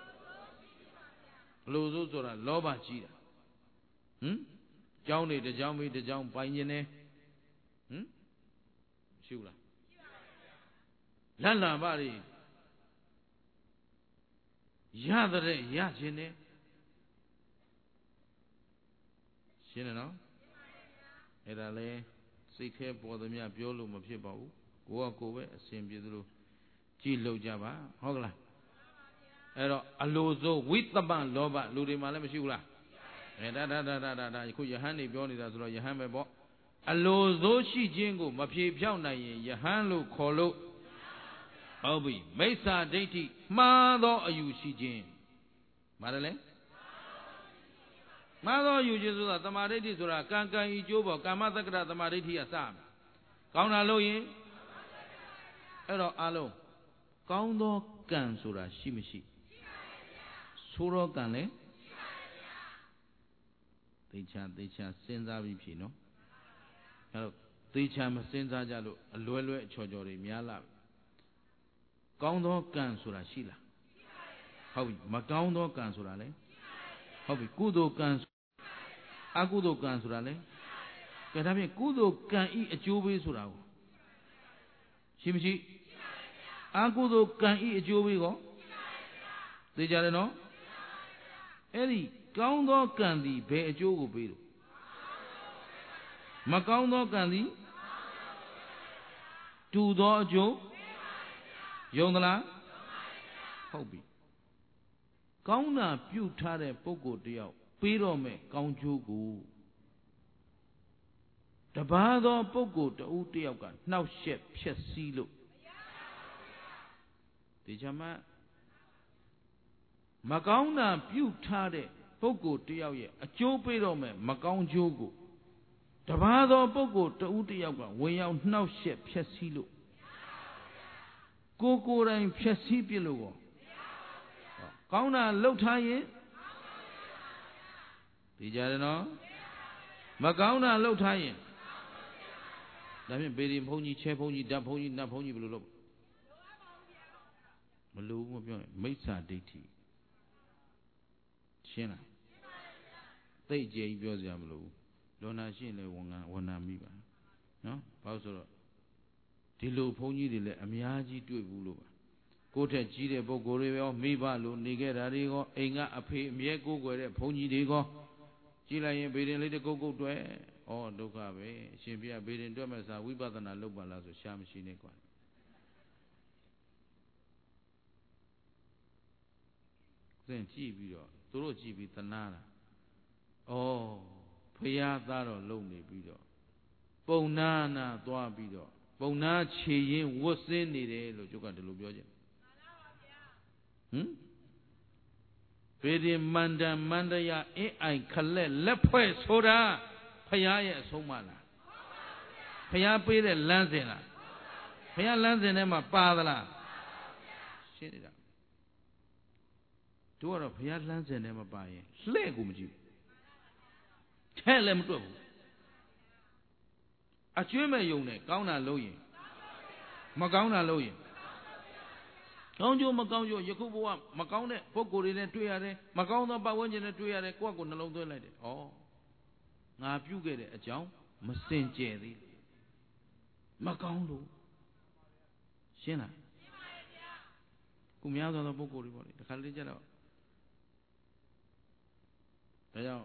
အလိုစိုးဆိုတာလောဘကြီးတာဟမ်ကြောင်းနေတစ်ကြောင်းပြီးတစ်ကြောင်းပိုင်ခြင်းနဲ့ဟမ်ရှိဘူးလားလတ်လာပါတွေရတဲ့ရခြင်းနဲ့ရှင်းတယ်နော်အဲ့ဒါလဲစိတ်แท้ပေါ်သမျှပြောလို့မဖြစ်ပါဘူးကိုကကိုပဲအစဉ်ပြေသလိုကြည်လို့ကြပါဟုတ်ကလားအဲ့တော့အလိုစိုးဝိတ္တပလောဘလူတွေမှာလည်းမရှိဘူးလားအဲဒါဒါဒါဒါဒါခုယဟန်နေပြောနေတာဆိုတော့ယဟန်ပဲပေါ့အလိုစိုးရှိခြင်းကိုမဖြေဖြောင်းနိုင်ရင်ယဟန်လို့ခေါ်လို့ဟုတ်ပြီမိစ္ဆာဒိဋ္ဌိမှားသောအယူရှိခြင်းပါတယ်လေမှားသောအယူခြင်းဆိုတာသမာဓိဋ္ဌိဆိုတာကံကံဤကျိုးပေါ်ကာမတက္ကရသမာဓိဋ္ဌိကစမယ်ကောင်းတာလို့ရင်အဲ့တော့အလုံးကောင်းသောကံဆိုတာရှိမရှိဆိုးသောကံလည်းသိချာသိချာစဉ်းစားပြီးဖြေနော်အဲ့တော့သိချာမစဉ်းစားကြလို့အလွဲလွဲအချော်ချော်တွေများလာကောင်းသောကံဆိုတာရှိလားဟုတ်ပြီမကောင်းသောကံဆိုတာလည်းဟုတ်ပြီကုသိုလ်ကံအကုသိုလ်ကံဆိုတာလည်းကဲဒါဖြင့်ကုသိုလ်ကံဤအကျိုးပေးဆိုတာကိုရှိမရှိအကုသိုလ်ကံဤအကျိုးပေးကောသိကြတယ်နော်အဲ့ဒီကောင်းသောကံသည်ဘယ်အကျိုးကိုပေးလို့မကောင်းသောကံသည်တူသောအကျိုးယုံသလားဟုတ်ပြီကောင်းတာပြုထားတဲ့ပုဂ္ဂိုလ်တယောက်ပေးတော့မဲ့ကောင်းကျိုးကိုတပါးသောပုဂ္ဂိုလ်တဦးတယောက်ကနှောက်ယှက်ဖျက်ဆီးလို့ဒီချမ်းမကောင်းတာပြုထားတဲ့ပုဂ္ဂိုလ်တယောက်ရဲ့အကျိုးပေးတော့မဲ့မကောင်းကျိုးကိုတပါးသောပုဂ္ဂိုလ်တဦးတယောက်ကဝင်ရောက်နှောက်ယှက်ဖျက်ဆီးလို့ကိုယ်ကိုယ်တိုင်ဖျက်ဆီးပြလို့ကောကောင်းတာလှုပ်ထားရင်ဒီကြတယ်နော်မကောင်းတာလှုပ်ထားရင်ဒါဖြင့်ပေရင်ဘုန်းကြီးချဲဘုန်းကြီးဓာတ်ဘုန်းကြီးနတ်ဘုန်းကြီးဘယ်လိုလုပ်မလို့မပြောနဲ့မိစ္ဆာဒိဋ္ဌိရှင်းလားသိကြကြီးပြောစရာမလိုဘူးလွန်နာရှင်းလဲဝန်ခံဝန်နာမိပါနော်ဘာလို့ဆိုတော့ဒီလိုဘုန်းကြီးတွေလည်းအများကြီးတွေ့ဘူးလို့ပါကိုယ့်ထက်ကြီးတဲ့ပုဂ္ဂိုလ်တွေရောမိဘလိုနေခဲ့တာတွေရောအိမ်ကအဖေအမြဲကိုးကွယ်တဲ့ဘုန်းကြီးတွေရောကြည့်လိုက်ရင်ဘေရင်လေးတကုတ်ကုတ်တွဲဩဒုက္ခပဲအရှင်ဘုရားဘေရင်တွဲမဲ့စာဝိပဿနာလုပ်ပါလားဆိုရှားမရှိနဲ့ကွာသင်ကြည့်ပြီးတော့သူတို့ကြည့်ပြီးသနာတာဩဖရာသားတော်လုံနေပြီးတော့ပုံနာနာသွားပြီးတော့ပုံနာခြေရင်ဝတ်စင်းနေတယ်လို့ကျုပ်ကဒီလိုပြောချင်ဟမ်ပေဒီမန္တမန္တရအင်းအိုင်ခလက်လက်ဖွဲ့ဆိုတာဖရာရဲ့အဆုံးမလားဖရာပေးတဲ့လမ်းစဉ်လားဖရာလမ်းစဉ်ထဲမှာပါသလားရှင်းနေတာတို့ကတော့ဖရာလမ်းစဉ်ထဲမှာပါရင်လှဲ့ကိုမကြည့်ဘူးထဲလည်းမတွက်ဘူးအကျွေးမဲ့ယုံနဲ့ကောင်းတာလုပ်ရင်မကောင်းတာလုပ်ရင်ကောင်းကျိုးမကောင်းကျိုးယခုဘဝမကောင်းတဲ့ပုဂ္ဂိုလ်တွေနဲ့တွေ့ရတယ်မကောင်းသောပတ်ဝန်းကျင်နဲ့တွေ့ရတယ်ကိုယ့်ကိုယ်နှလုံးသွင်းလိုက်တယ်ဩငါပြုခဲ့တဲ့အကြောင်းမစင်ကြယ်သေးမကောင်းလို့ရှင်းလားခုများသောသောပုဂ္ဂိုလ်တွေပေါ့လေတခါတလေကြတော့ဒါကြောင့်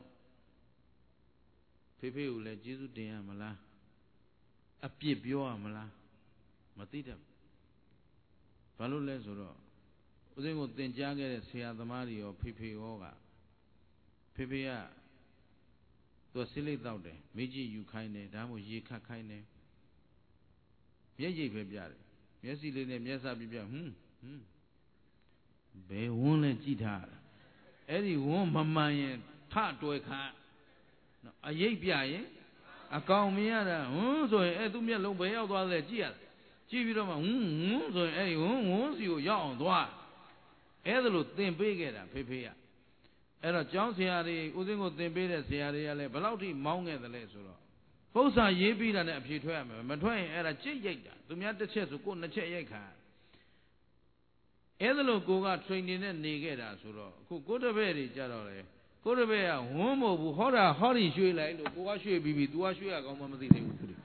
ဖေဖေကိုလည်းကျေးဇူးတင်ရမလားအပြစ်ပြောရမလားမသိတတ်ဘူးဘာလို့လဲဆိုတော့ဦးဇင်းကိုသင်ကြားခဲ့တဲ့ဆရာသမားတွေရောဖေဖေရောကဖေဖေကသူကစိလိတ်တောက်တယ်မိကြီးယူခိုင်းတယ်ဒါမှမဟုတ်ရေခတ်ခိုင်းတယ်မျက်ရည်ပဲပြတယ်မျက်စိလေးနဲ့မျက်စာပြပြဟွန်းဟွန်းဘယ်ဝန်းလဲကြည့်ထားတာအဲ့ဒီဝန်းမမှန်ရင်ထတွဲခါနော်အရိပ်ပြရင်အကောင်မြင်ရတာဟွန်းဆိုရင်အဲ့သူမျက်လုံးဘယ်ရောက်သွားလဲကြည့်ရကြည့်ပြီးတော့မှဟွန်းဟွန်းဆိုရင်အဲ့ဒီဝန်းဝန်းစီကိုရောက်အောင်သွားအဲ့ဒါလို့သင်ပေးခဲ့တာဖေဖေကအဲ့တော့ကျောင်းဆရာတွေဦးစင်းကိုသင်ပေးတဲ့ဆရာတွေကလည်းဘယ်လောက်ထိမောင်းခဲ့သလဲဆိုတော့ပု္ပ္ပာရေးပြီးတာနဲ့အဖြေထွက်ရမယ်မထွက်ရင်အဲ့ဒါကြိတ်ရိုက်တာသူများတစ်ချက်ဆိုကိုယ်နှစ်ချက်ရိုက်ခါအဲ့ဒါလို့ကိုက training နဲ့နေခဲ့တာဆိုတော့အခုကိုတပည့်တွေကြတော့လေကိုတပည့်ကဝန်းမဟုတ်ဘူးဟောတာဟောဒီရွှေ့လိုက်လို့ကိုကရွှေ့ပြီးပြီ तू ကရွှေ့ရကောင်းမှမသိသေးဘူးခုဒီ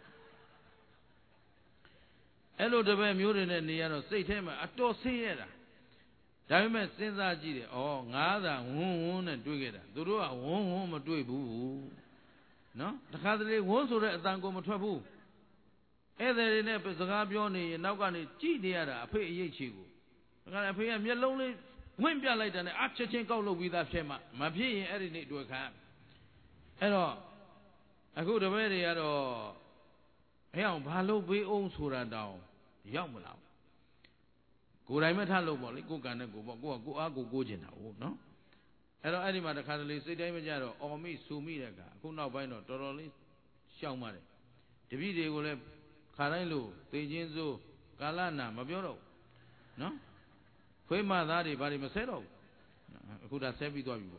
အဲ့လိုတပည့်မျိုးတွေနဲ့နေရတော့စိတ်ထဲမှာအတော်ဆင်းရဲတာဒါပေမဲ့စဉ်းစားကြည့်တယ်ဩငါးသာဝန်းဝန်းနဲ့တွေ့ခဲ့တာသူတို့ကဝန်းဝန်းမတွေ့ဘူးနော်တခါတလေဝန်းဆိုတဲ့အတန်ကိုမထွက်ဘူးဧည့်သည်တွေနဲ့စကားပြောနေရင်နောက်ကနေကြည့်နေရတာအဖေအရေးချီကိုဒါကအဖေကမျက်လုံးလေးဝင့်ပြလိုက်တာနဲ့အချက်ချင်းကောက်လုပ်ပြီးသားဖြစ်မှမဖြစ်ရင်အဲ့ဒီနေ့တွေ့ခံအဲ့တော့အခုတပည့်တွေကတော့အဲအောင်ဘာလို့ဘေးအောင်ဆိုတာတောင်ရောက်မလာဘူးကိုယ်တိုင်မဲ့ထလို့ပေါ့လေကိုယ်ကံနဲ့ကိုယ်ပေါ့ကိုကကိုအားကိုကိုးကျင်တာဟုတ်နော်အဲ့တော့အဲ့ဒီမှာတခါတလေစိတ်တိုင်းမကြတော့အော်မိဆူမိတဲ့ကအခုနောက်ပိုင်းတော့တော်တော်လေးရှောင်ပါတယ်တပည့်တွေကိုလည်းခါတိုင်းလို့သိချင်းစိုးကာလနာမပြောတော့ဘူးနော်ခွေးမသားတွေဘာတွေမဆဲတော့ဘူးအခုဒါဆဲပြီးသွားပြီပေါ့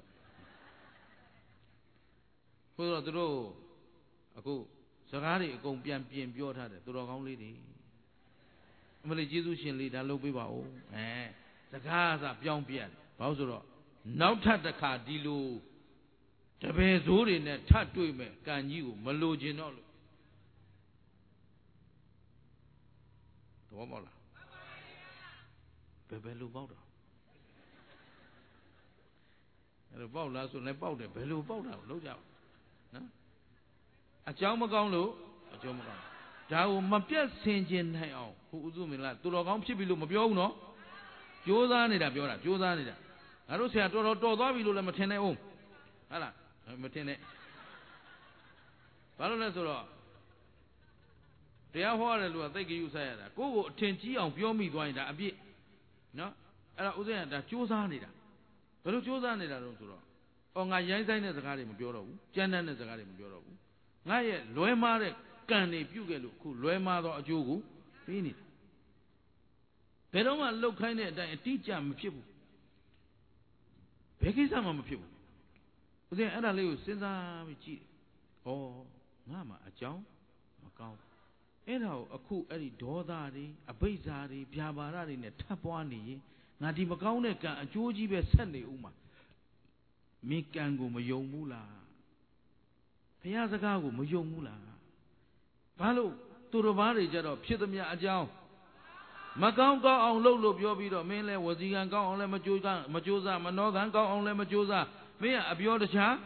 ခုတော့သူတို့အခုစကားတွေအကုန်ပြန်ပြင်ပြောထားတယ်သူတော်ကောင်းလေးတွေအမလေးကျေးဇူးရှင်လေးဒါလုပ်ပေးပါဦးအဲစကားအစပြောင်းပြန်ဘာလို့ဆိုတော့နောက်ထပ်တစ်ခါဒီလိုတပည့်ဆိုးတွေနဲ့ထပ်တွေ့မဲ့ကံကြီးကိုမလိုချင်တော့လို့သဘောပေါက်လားဘယ်ဘယ်လိုပေါက်တာအဲ့လိုပေါက်လားဆိုလည်းပေါက်တယ်ဘယ်လိုပေါက်တာလို့ကြအောင်နော်အကြောင်းမကောင်းလို့အကျိုးမကောင်းဒါကိုမပြတ်ဆင်ခြင်နိုင်အောင်ဟိုဥစုမင်းလားသူတော်ကောင်းဖြစ်ပြီလို့မပြောဘူးနော်ကြိုးစားနေတာပြောတာကြိုးစားနေတာငါတို့ဆရာတော်တော်တော်သွားပြီလို့လည်းမထင်နဲ့ဦးဟုတ်လားမထင်နဲ့ဘာလို့လဲဆိုတော့တရားဟောရတယ်လို့ကသိက္ခာယူဆိုင်ရတာကိုယ့်ကိုအထင်ကြီးအောင်ပြောမိသွားရင်ဒါအပြစ်နော်အဲ့ဒါဥစဉ်ကဒါကြိုးစားနေတာဘယ်လိုကြိုးစားနေတာလဲဆိုတော့အော်ငါရိုင်းဆိုင်တဲ့စကားတွေမပြောတော့ဘူးကြမ်းတမ်းတဲ့စကားတွေမပြောတော့ဘူးငါရဲ့လွဲမားတဲ့ကံတွေပြုတ်ခဲ့လို့အခုလွဲမားသောအကျိုးကိုပေးနေတာဘယ်တော့မှလှုပ်ခိုင်းတဲ့အတိုင်းအတိအကျမဖြစ်ဘူးဘယ်ကိစ္စမှမဖြစ်ဘူးဦးဇင်းအဲ့ဒါလေးကိုစဉ်းစားပြီးကြည့်ဩငါမှအကြောင်းမကောင်းအဲ့ဒါကိုအခုအဲ့ဒီဒေါသတွေအဘိဇ္ဇာတွေဗျာပါဒတွေနဲ့ထပ်ပွားနေရင်ငါဒီမကောင်းတဲ့ကံအကျိုးကြီးပဲဆက်နေဦးမှာမင်းကံကိုမယုံဘူးလားဘုရားစကားကိုမယုံဘူးလားဘာလို့သူတော်ဘာတွေကြတော့ဖြစ်သမျှအကြောင်းမကောင်းကောင်းအောင်လုပ်လို့ပြောပြီးတော့မင်းလဲဝစီကံကောင်းအောင်လဲမကြိုးကမကြိုးစားမနှောကံကောင်းအောင်လဲမကြိုးစားမင်းကအပြောတခြား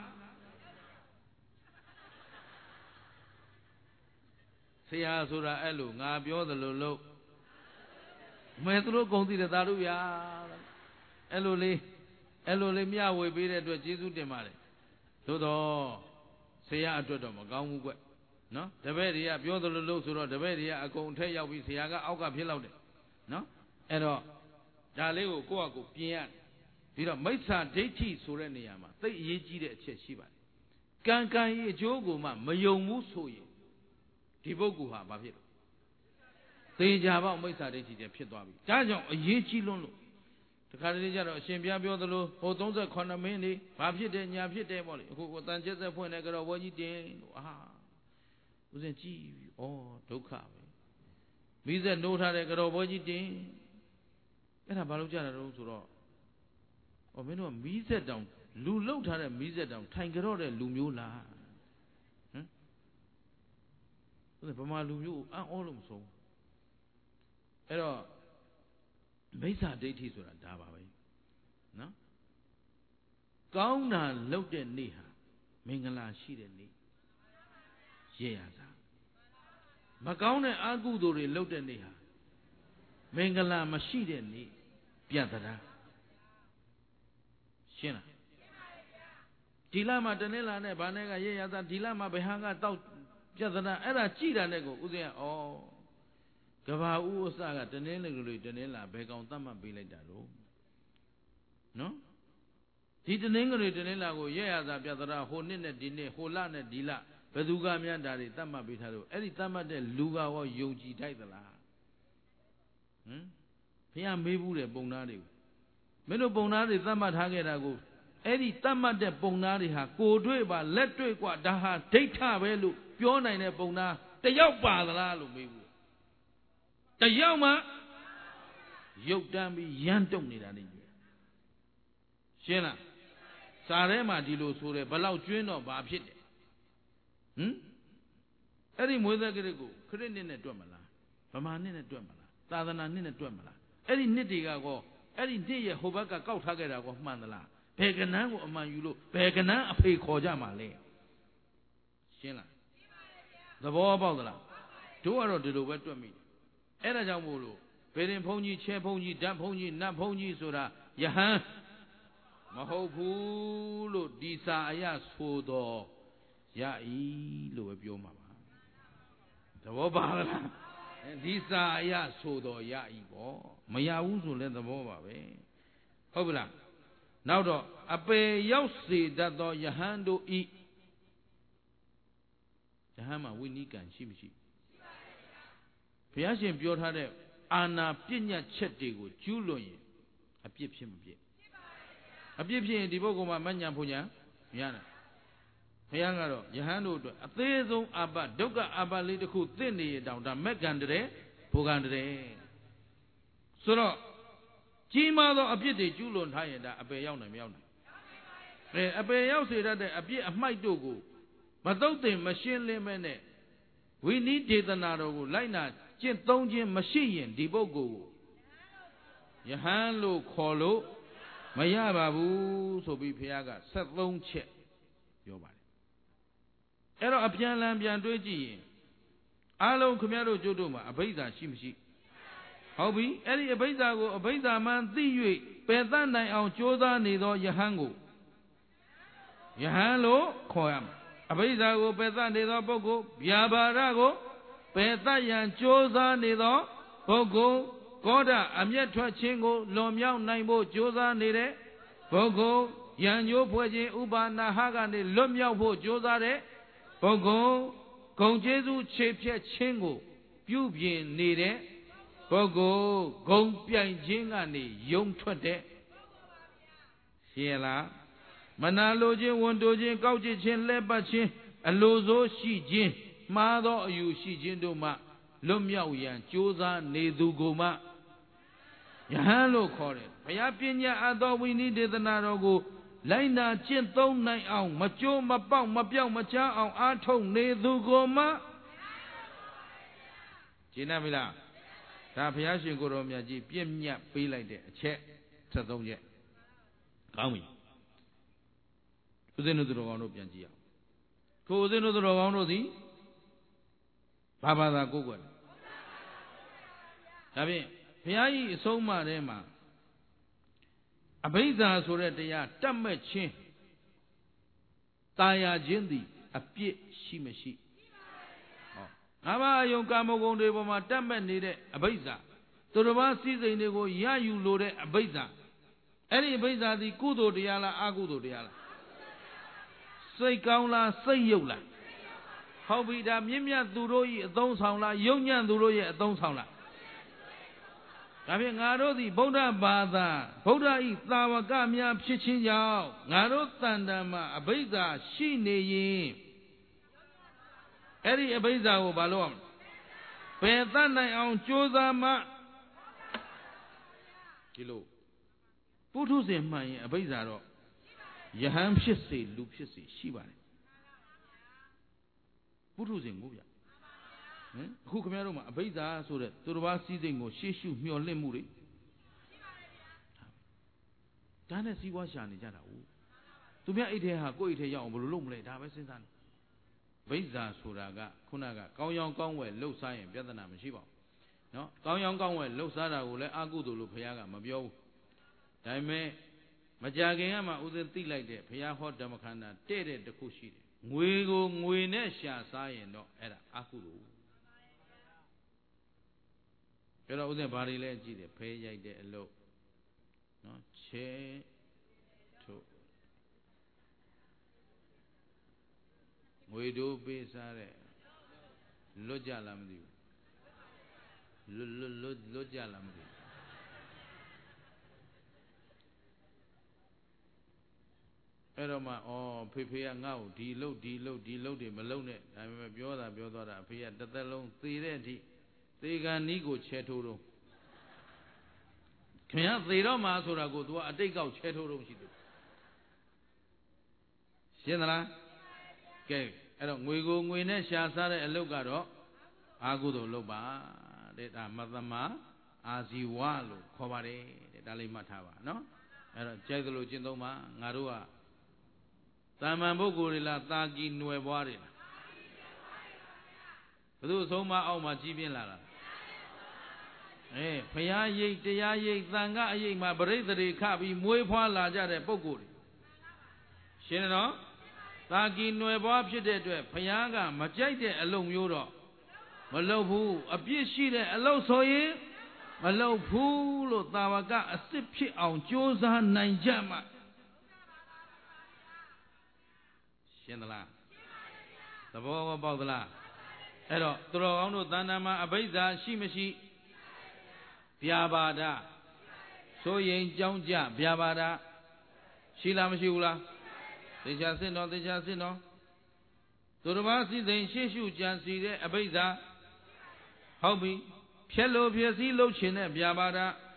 ဆရာဆိုတာအဲ့လိုငါပြောသလိုလို့မဲသူတို့ဂုံသိတယ်သာတို့ဗျာအဲ့လိုလေးအဲ့လိုလေးမျှဝေပေးတဲ့အတွက်ကျေးဇူးတင်ပါတယ်သို့တော့ဆရာအတွက်တော့မကောင်းဘူးကွနော်တပည့်တွေကပြောသလိုလို့ဆိုတော့တပည့်တွေကအကုန်ထက်ရောက်ပြီးဆရာကအောက်ကဖြစ်လောက်တယ်နော်အဲ့တော့ဒါလေးကိုကိုယ့်အကူပြင်ရပြီးတော့မိစ္ဆာဒိဋ္ဌိဆိုတဲ့နေရာမှာသိအရေးကြီးတဲ့အချက်ရှိပါတယ်ကံကံရဲ့အကျိုးကိုမှမယုံဘူးဆိုရင်ဒီပုဂ္ဂိုလ်ဟာဘာဖြစ်လဲသေချာပေါက်မိစ္ဆာဒိဋ္ဌိတဲ့ဖြစ်သွားပြီဒါကြောင့်အရေးကြီးလွန်းလို့တခါတလေကျတော့အရှင်ဘုရားပြောသလိုဟိုသုံးဆယ်ခုနှစ်မင်းနေဘာဖြစ်တယ်ညာဖြစ်တယ်ပေါ့လေအခုအတန်ကျက်ဆက်ဖွင့်နေကြတော့ဝဲကြီးတင်လို့အာဦးဇင်းကြည့်ပြီဩဒုက္ခပဲမိဆက်နိုးထားတဲ့ကြော်ပွဲကြီးတင်အဲ့ဒါဘာလို့ကြတာတော့ဆိုတော့ဩမင်းတို့ကမိဆက်တောင်လူလှုပ်ထားတဲ့မိဆက်တောင်ထိုင်ကြော့တဲ့လူမျိုးလားဟမ်ဦးဇင်းဗမာလူမျိုးကိုအံ့ဩလို့မဆုံးအဲ့တော့မိစ္ဆာဒိဋ္ဌိဆိုတာဒါပါပဲနော်ကောင်းတာလုပ်တဲ့နေ့ဟာမင်္ဂလာရှိတဲ့နေ့ရဲ့ရတာမကောင်းတဲ့အကုသိုလ်တွေလုပ်တဲ့နေ့ဟာမင်္ဂလာမရှိတဲ့နေ့ပြတ်သလားရှင်းလားဒီလမှာတနေ့လာနဲ့ဘာနဲ့ကရဲ့ရတာဒီလမှာဘယ်ဟာကတောက်ပြတ်သလားအဲ့ဒါကြည်တာနဲ့ကိုဥစဉ်ကဩကဘာဥဥစကတနေ့လေကလေးတနေ့လာဘယ်ကောင်သတ်မှတ်ပေးလိုက်တာလို့နော်ဒီတနေ့ကလေးတနေ့လာကိုရဲ့ရတာပြတ်သလားဟိုနှစ်နဲ့ဒီနှစ်ဟိုလနဲ့ဒီလဘယ်သူကများဒါတွေသတ်မှတ်ပေးထားလို့အဲ့ဒီသတ်မှတ်တဲ့လူကရောယုံကြည်ထိုက်သလားဟမ်ဘုရားမေးဘူးတဲ့ပုံသားတွေကိုမင်းတို့ပုံသားတွေသတ်မှတ်ထားခဲ့တာကိုအဲ့ဒီသတ်မှတ်တဲ့ပုံသားတွေဟာကိုတွေ့ပါလက်တွေ့กว่าဒါဟာဒိဋ္ဌပဲလို့ပြောနိုင်တဲ့ပုံသားတယောက်ပါသလားလို့မေးဘူးတယောက်မှရုပ်တမ်းပြီးရမ်းတုံနေတာနေရှင်းလားစာထဲမှာဒီလိုဆိုတယ်ဘလောက်ကျွင်းတော့ဘာဖြစ်တယ်ဟမ်အဲ့ဒီမွေးသက်ကလေးကိုခရစ်နှစ်နဲ့တွက်မလားဗမာနှစ်နဲ့တွက်မလားသာသနာနှစ်နဲ့တွက်မလားအဲ့ဒီနှစ်တွေကကောအဲ့ဒီနှစ်ရဲ့ဟိုဘက်ကကောက်ထားခဲ့တာကောမှန်သလားဘယ်ကနန်းကိုအမှန်ယူလို့ဘယ်ကနန်းအဖေခေါ်ကြမှာလဲရှင်းလားသဘောပေါက်သလားတို့ကတော့ဒီလိုပဲတွက်မိတယ်အဲ့ဒါကြောင့်မို့လို့ဗေဒင်ဘုန်းကြီးချဲဘုန်းကြီးဓာတ်ဘုန်းကြီးနတ်ဘုန်းကြီးဆိုတာယဟန်မဟုတ်ဘူးလို့ဒီစာအရဆိုတော့ရဤလို့ပဲပြောမှာပါသဘောပါလားဒီစာအရဆိုတော့ရဤပေါ့မရဘူးဆိုလည်းသဘောပါပဲဟုတ်ပြီလားနောက်တော့အပေရောက်စေတတ်သောယဟန်တို့ဤယဟန်မှာဝိနိကံရှိမရှိဘုရားရှင်ပြောထားတဲ့အာနာပညာချက်တွေကိုကျူးလွန်ရင်အပြစ်ဖြစ်မဖြစ်အပြစ်ဖြစ်ရင်ဒီပုဂ္ဂိုလ်မှာမဉ္ဇဉ်ဘုညာမရနိုင်ဘုရားကတော့ယဟန်တို့အတွက်အသေးဆုံးအပဒုက္ခအပလေးတစ်ခုသိနေရတောင်ဒါမက်ကံတည်းဘူကံတည်းဆိုတော့ကြီးမားသောအပြစ်တွေကျူးလွန်ထားရင်ဒါအပယ်ရောက်နိုင်မရောက်နိုင်အဲအပယ်ရောက်စေတတ်တဲ့အပြစ်အမိုက်တို့ကိုမတုတ်တင်မရှင်းလင်းမဲနဲ့ဝိနည်းဒေသနာတော်ကိုလိုက်နာကျင့်သုံးခြင်းမရှိရင်ဒီပုဂ္ဂိုလ်ကိုယဟန်လို့ခေါ်လို့မရပါဘူးဆိုပြီးဘုရားကဆက်သုံးချက်ပြောပါတယ်အဲ့တော့အပြန်လန်ပြန်တွေးကြည့်ရင်အားလုံးခင်ဗျားတို့ကျုပ်တို့မှာအဘိဓါရှိမရှိဟုတ်ပြီအဲ့ဒီအဘိဓါကိုအဘိဓါမှန်သိ၍ပယ်သတ်နိုင်အောင်ကြိုးစားနေသောယဟန်ကိုယဟန်လို့ခေါ်ရမယ်အဘိဓါကိုပယ်သတ်နေသောပုဂ္ဂိုလ်ဗျာပါဒကိုပယ်သတ်ရန်ကြိုးစားနေသောပုဂ္ဂိုလ်ကောဓအမျက်ထွက်ခြင်းကိုလွန်မြောက်နိုင်ဖို့ကြိုးစားနေတဲ့ပုဂ္ဂိုလ်ယံညိုးဖွဲ့ခြင်းဥပါနာဟကနေလွတ်မြောက်ဖို့ကြိုးစားတဲ့ပုဂ္ဂိုလ်ဂုံကျေးဇူးခြေဖြတ်ခြင်းကိုပြုပြင်နေတဲ့ပုဂ္ဂိုလ်ဂုံပြိုင်ခြင်းကနေယုံထွက်တဲ့ရှင်းလားမနာလိုခြင်းဝန်တိုခြင်းကောက်ကျစ်ခြင်းလှဲပတ်ခြင်းအလိုဆိုးရှိခြင်းမှားသောအယူရှိခြင်းတို့မှလွတ်မြောက်ရန်ကြိုးစားနေသူကိုမှယဟန်လို့ခေါ်တယ်ဘုရားပညာအပ်သောဝိနည်းဒေသနာတော်ကိုလိုက်နာကျင့်သုံးနိုင်အောင်မကြိုးမပေါက်မပြောက်မချမ်းအောင်အားထုတ်နေသူကိုမှရှင်းနိုင်ပြီလားဒါဘုရားရှင်ကိုယ်တော်မြတ်ကြီးပြည့်ညတ်ပေးလိုက်တဲ့အချက်ဆက်သုံးချက်ကောင်းပြီဦးဇင်းတို့သူတော်ကောင်းတို့ပြန်ကြည့်အောင်ကိုဦးဇင်းတို့သူတော်ကောင်းတို့သည်ဘာဘာသာကိုယ်ကွယ်ဒါဖြင့်ဘုရားကြီးအဆုံးအမထဲမှာအဘိဓါဆိုတဲ့တရားတတ်မဲ့ခြင်းตายာခြင်းသည်အပြစ်ရှိမရှိဟောငါးပါးအယုံကာမဂုဏ်တွေပေါ်မှာတတ်မဲ့နေတဲ့အဘိဓါသူတစ်ပါးစည်းစိမ်တွေကိုရယူလိုတဲ့အဘိဓါအဲ့ဒီအဘိဓါသည်ကုသိုလ်တရားလားအကုသိုလ်တရားလားစိတ်ကောင်းလားစိတ်ယုတ်လားဟုတ်ပြီဒါမြင့်မြတ်သူတို့၏အသုံးဆောင်လားယုံညံ့သူတို့ရဲ့အသုံးဆောင်လားဒါဖြင့်ငါတို့သည်ဗုဒ္ဓဘာသာဗုဒ္ဓ၏သာဝကများဖြစ်ခြင်းကြောင့်ငါတို့တန်တန်မှာအဘိဓါရှိနေရင်အဲ့ဒီအဘိဓါကိုဘာလို့အောင်ဘယ်သတ်နိုင်အောင်ကြိုးစားမှဒီလိုပုထုဇဉ်မှန်ရင်အဘိဓါတော့ယဟန်ဖြစ်စေလူဖြစ်စေရှိပါတယ်ပုထုဇဉ်ကိုဗျဟင်အခုခင်ဗျားတို့မှာအဘိဓါဆိုတဲ့သူတစ်ပါးစည်းစိမ်ကိုရှေ့ရှုမျှော်လင့်မှုတွေဒါနဲ့စီးပွားရှာနေကြတာဦးသူများအိတ်ထဲဟာကိုယ့်အိတ်ထဲရောက်အောင်ဘယ်လိုလုပ်မလဲဒါပဲစဉ်းစားနေဘိဇာဆိုတာကခုနကကောင်းရောင်းကောင်းဝယ်လှုပ်ရှားရင်ပြဿနာမရှိပါဘူးနော်ကောင်းရောင်းကောင်းဝယ်လှုပ်ရှားတာကိုလည်းအကုသိုလ်လို့ဘုရားကမပြောဘူးဒါပေမဲ့မကြခင်ကမှဥစဉ်သိလိုက်တဲ့ဘုရားဟောဓမ္မခန္ဓာတဲ့တဲ့တစ်ခုရှိတယ်ငွေကိုငွေနဲ့ရှာစားရင်တော့အဲ့ဒါအကုသိုလ်ပြောတော့ဥစဉ်ဘာတွေလဲကြည့်တယ်ဖဲရိုက်တဲ့အလုပ်နော်ချဲထုတ်ငွေတို့ပေးစားတဲ့လွတ်ကြလားမသိဘူးလွတ်လွတ်လွတ်ကြလားမသိဘူးအဲ့တော့မှဩဖေဖေကငါ့ကိုဒီလုတ်ဒီလုတ်ဒီလုတ်တွေမလုတ်နဲ့ဒါပေမဲ့ပြောတာပြောသွားတာအဖေကတစ်သက်လုံးသေတဲ့အထိသေကံနီးကိုချဲထိုးတော့ခင်ဗျာသေတော့မှာဆိုတာကို तू ကအတိတ်ကောက်ချဲထိုးတော့ရှိတယ်ရှင်းသလားကဲအဲ့တော့ငွေကိုငွေနဲ့ရှာစားတဲ့အလုပ်ကတော့အာကုသိုလ်လုပ်ပါတဲ့ဒါမသမအာဇီဝလို့ခေါ်ပါတယ်တဲ့ဒါလေးမှတ်ထားပါနော်အဲ့တော့ကြိုက်သလိုကျင့်သုံးပါငါတို့ကတာမန်ပုဂ္ဂိုလ်တွေလားတာကီຫນွယ်ပွားတွေလားဘယ်သူအဆုံးမအောက်မှာကြီးပြင်းလာတာအေးဘုရားရိပ်တရားရိပ်သံဃာအရိပ်မှာပရိသေတွေခပြီးမွေးဖွားလာကြတဲ့ပုဂ္ဂိုလ်တွေရှင်းနော်တာကီຫນွယ်ပွားဖြစ်တဲ့အတွက်ဘုရားကမကြိုက်တဲ့အလုပ်မျိုးတော့မလုပ်ဘူးအပြစ်ရှိတဲ့အလုပ်ဆိုရင်မလုပ်ဘူးလို့သာဝကအစ်စ်ဖြစ်အောင်ကြိုးစားနိုင်ကြမှာရှင်းသလားသဘောပေါက်သလားအဲ့တော့သူတော်ကောင်းတို့တဏ္ဍာမှာအဘိဓါရှိမရှိဗျာပါဒဆိုရင်ကြောင်းကြဗျာပါဒရှိလားမရှိဘူးလားသေချာစစ်တော်သေချာစစ်တော်သူတစ်ပါးစိသိင်ရှေ့ရှုကြံစီတဲ့အဘိဓါဟုတ်ပြီဖြက်လို့ဖြက်စည်းလှုပ်ချင်တဲ့ဗျာပါဒ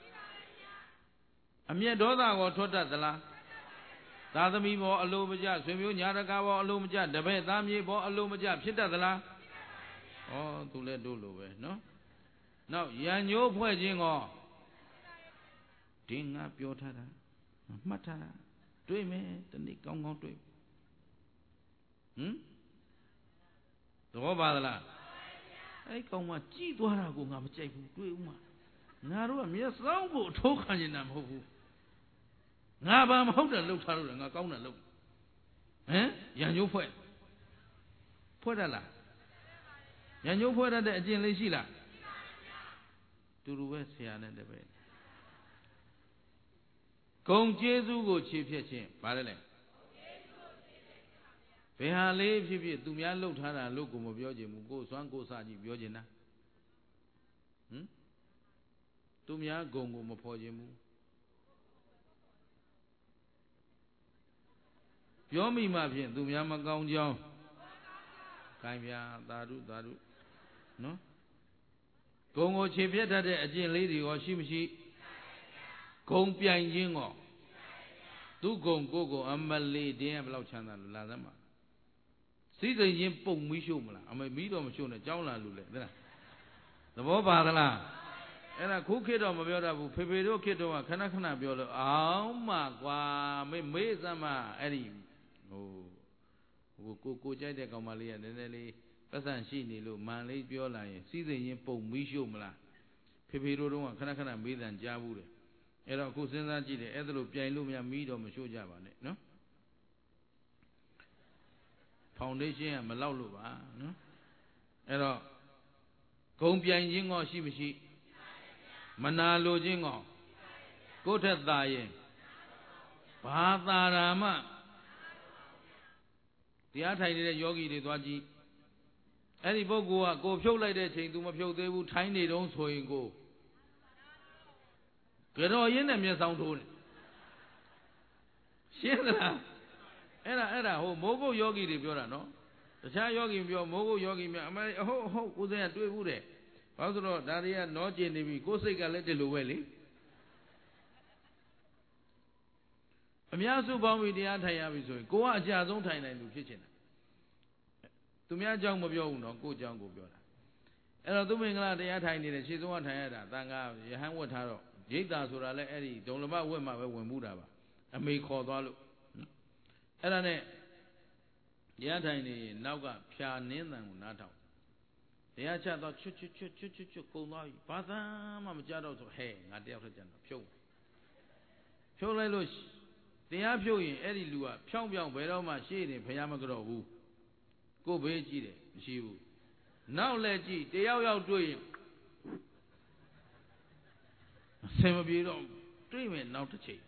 အမျက်ဒေါသကိုထွက်တတ်သလားသာသမီဘောအလိုမကျဆွေမျိုးညာတကာဘောအလိုမကျတပည့်သားမြေဘောအလိုမကျဖြစ်တတ်သလားဩသူလည်းတို့လိုပဲနော်နောက်ရံညိုးဖွဲ့ခြင်းကောဒီငါပြောထားတာမှတ်ထားတာတွေ့မယ်တနေ့ကောင်းကောင်းတွေ့ဟမ်သဘောပါသလားအဲ့ကောင်မှကြည်သွားတာကိုငါမကြိုက်ဘူးတွေ့ဦးမှာငါတို့ကမျက်စောင်းကိုအထိုးခံနေတာမဟုတ်ဘူးငါဘာမဟုတ်တယ်လှုပ်ထားလို့ငါကောင်းတယ်လှုပ်ဟမ်ရံညိုးဖွဲ့ဖွဲ့တတ်လားရံညိုးဖွဲ့တတ်တဲ့အကျင့်လေးရှိလားတူတူပဲဆရာနဲ့တပည့်ဂုံကျေးဇူးကိုခြေဖြတ်ခြင်းဗါတယ်လေဘယ်ဟာလေးဖြစ်ဖြစ်သူများလှုပ်ထားတာလို့ကိုမပြောခြင်းဘူးကိုစွမ်းကိုစကြီးပြောခြင်းណាဟမ်သူများဂုံကိုမဖော်ခြင်းဘူးပြောမိမှဖြင့်သူများမကောင်းကြောင်းခိုင်းပြသာဓုသာဓုနော်ဂုံကိုခြေပြတ်တတ်တဲ့အကျင့်လေးတွေရောရှိမရှိဂုံပြိုင်ခြင်းရောသူဂုံကိုကိုအမလေးတင်းဘယ်လောက်ချမ်းသာလို့လာသမ်းပါစိတ်သိချင်းပုံမီးရှို့မလားအမေမီးတော့မရှို့နဲ့ကြောင်းလာလူလေသလားသဘောပါသလားအဲ့ဒါခုခေတ်တော့မပြောတတ်ဘူးဖေဖေတို့ခေတ်တော့ခဏခဏပြောလို့အောင်မှကွာမေးမေးစမ်းမအဲ့ဒီဟိုဟိုကိုကိုကြိုက်တဲ့ကောင်မလေးကနည်းနည်းလေးပတ်စံရှိနေလို့မန်လေးပြောလာရင်စိသိချင်းပုံမီးရှို့မလားဖေဖေတို့တော့ခဏခဏမေးတန်ကြားဘူးတယ်အဲ့တော့အခုစဉ်းစားကြည့်တယ်အဲ့ဒါလို့ပြိုင်လို့များမီးတော့မရှို့ကြပါနဲ့နော်ဖောင်ဒေးရှင်းကမလောက်လို့ပါနော်အဲ့တော့ဂုံပြိုင်ခြင်းကောရှိမရှိမနာလိုခြင်းကောကိုယ့်ထက်သာရင်ဘာသာရာမတရားထိုင်နေတဲ့ယောဂီတွေသွားကြည့်အဲ့ဒီပုဂ္ဂိုလ်ကကိုဖြုတ်လိုက်တဲ့ချိန် तू မဖြုတ်သေးဘူးထိုင်နေတုံးဆိုရင်ကိုကြော်ရင်းနဲ့မျက်စောင်းထိုးတယ်ရှင်းသလားအဲ့ဒါအဲ့ဒါဟိုမိုးကုတ်ယောဂီတွေပြောတာနော်တခြားယောဂီပြောမိုးကုတ်ယောဂီများအမေအဟုတ်အဟုတ်ဦးဇင်းကတွေ့ဘူးတဲ့ဘာလို့ဆိုတော့ဒါတွေကနောကျင်နေပြီကိုယ်စိတ်ကလည်းဒီလိုပဲလေအများစုပေါင်းပြီးတရားထိုင်ရပြီဆိုရင်ကိုကအကြဆုံးထိုင်နိုင်သူဖြစ်ချင်တယ်သူများအကြောင်းမပြောဘူးနော်ကိုယ့်အကြောင်းကိုပြောတာအဲ့တော့သူမင်္ဂလာတရားထိုင်နေတယ်ရှေ့ဆုံးကထိုင်ရတာတန်ခါရဟန်းဝတ်ထားတော့ရိတ်တာဆိုတာလည်းအဲ့ဒီဒုံလဘဝတ်မှပဲဝင်မှုတာပါအမေခေါ်သွားလို့အဲ့ဒါနဲ့တရားထိုင်နေနောက်ကဖြာနင်းတန်ကိုနားထောင်တရားချတော့ချွတ်ချွတ်ချွတ်ချွတ်ချွတ်ချွတ်ကုံသွားပြီဘာသာမှမကြတော့ဆိုဟဲ့ငါတယောက်ထက်ကြတော့ဖြုတ်ဖြုတ်လိုက်လို့တရားဖြုတ်ရင်အဲ့ဒီလူကဖြောင်းဖြောင်းဘယ်တော့မှရှေ့နေဖျားမကြတော့ဘူးကိုယ်ဘေးကြည့်တယ်မရှိဘူးနောက်လည်းကြည့်တယောက်ယောက်တွေ့ရင်ဆင်မပြေတော့တွေ့မယ်နောက်တစ်ချိန်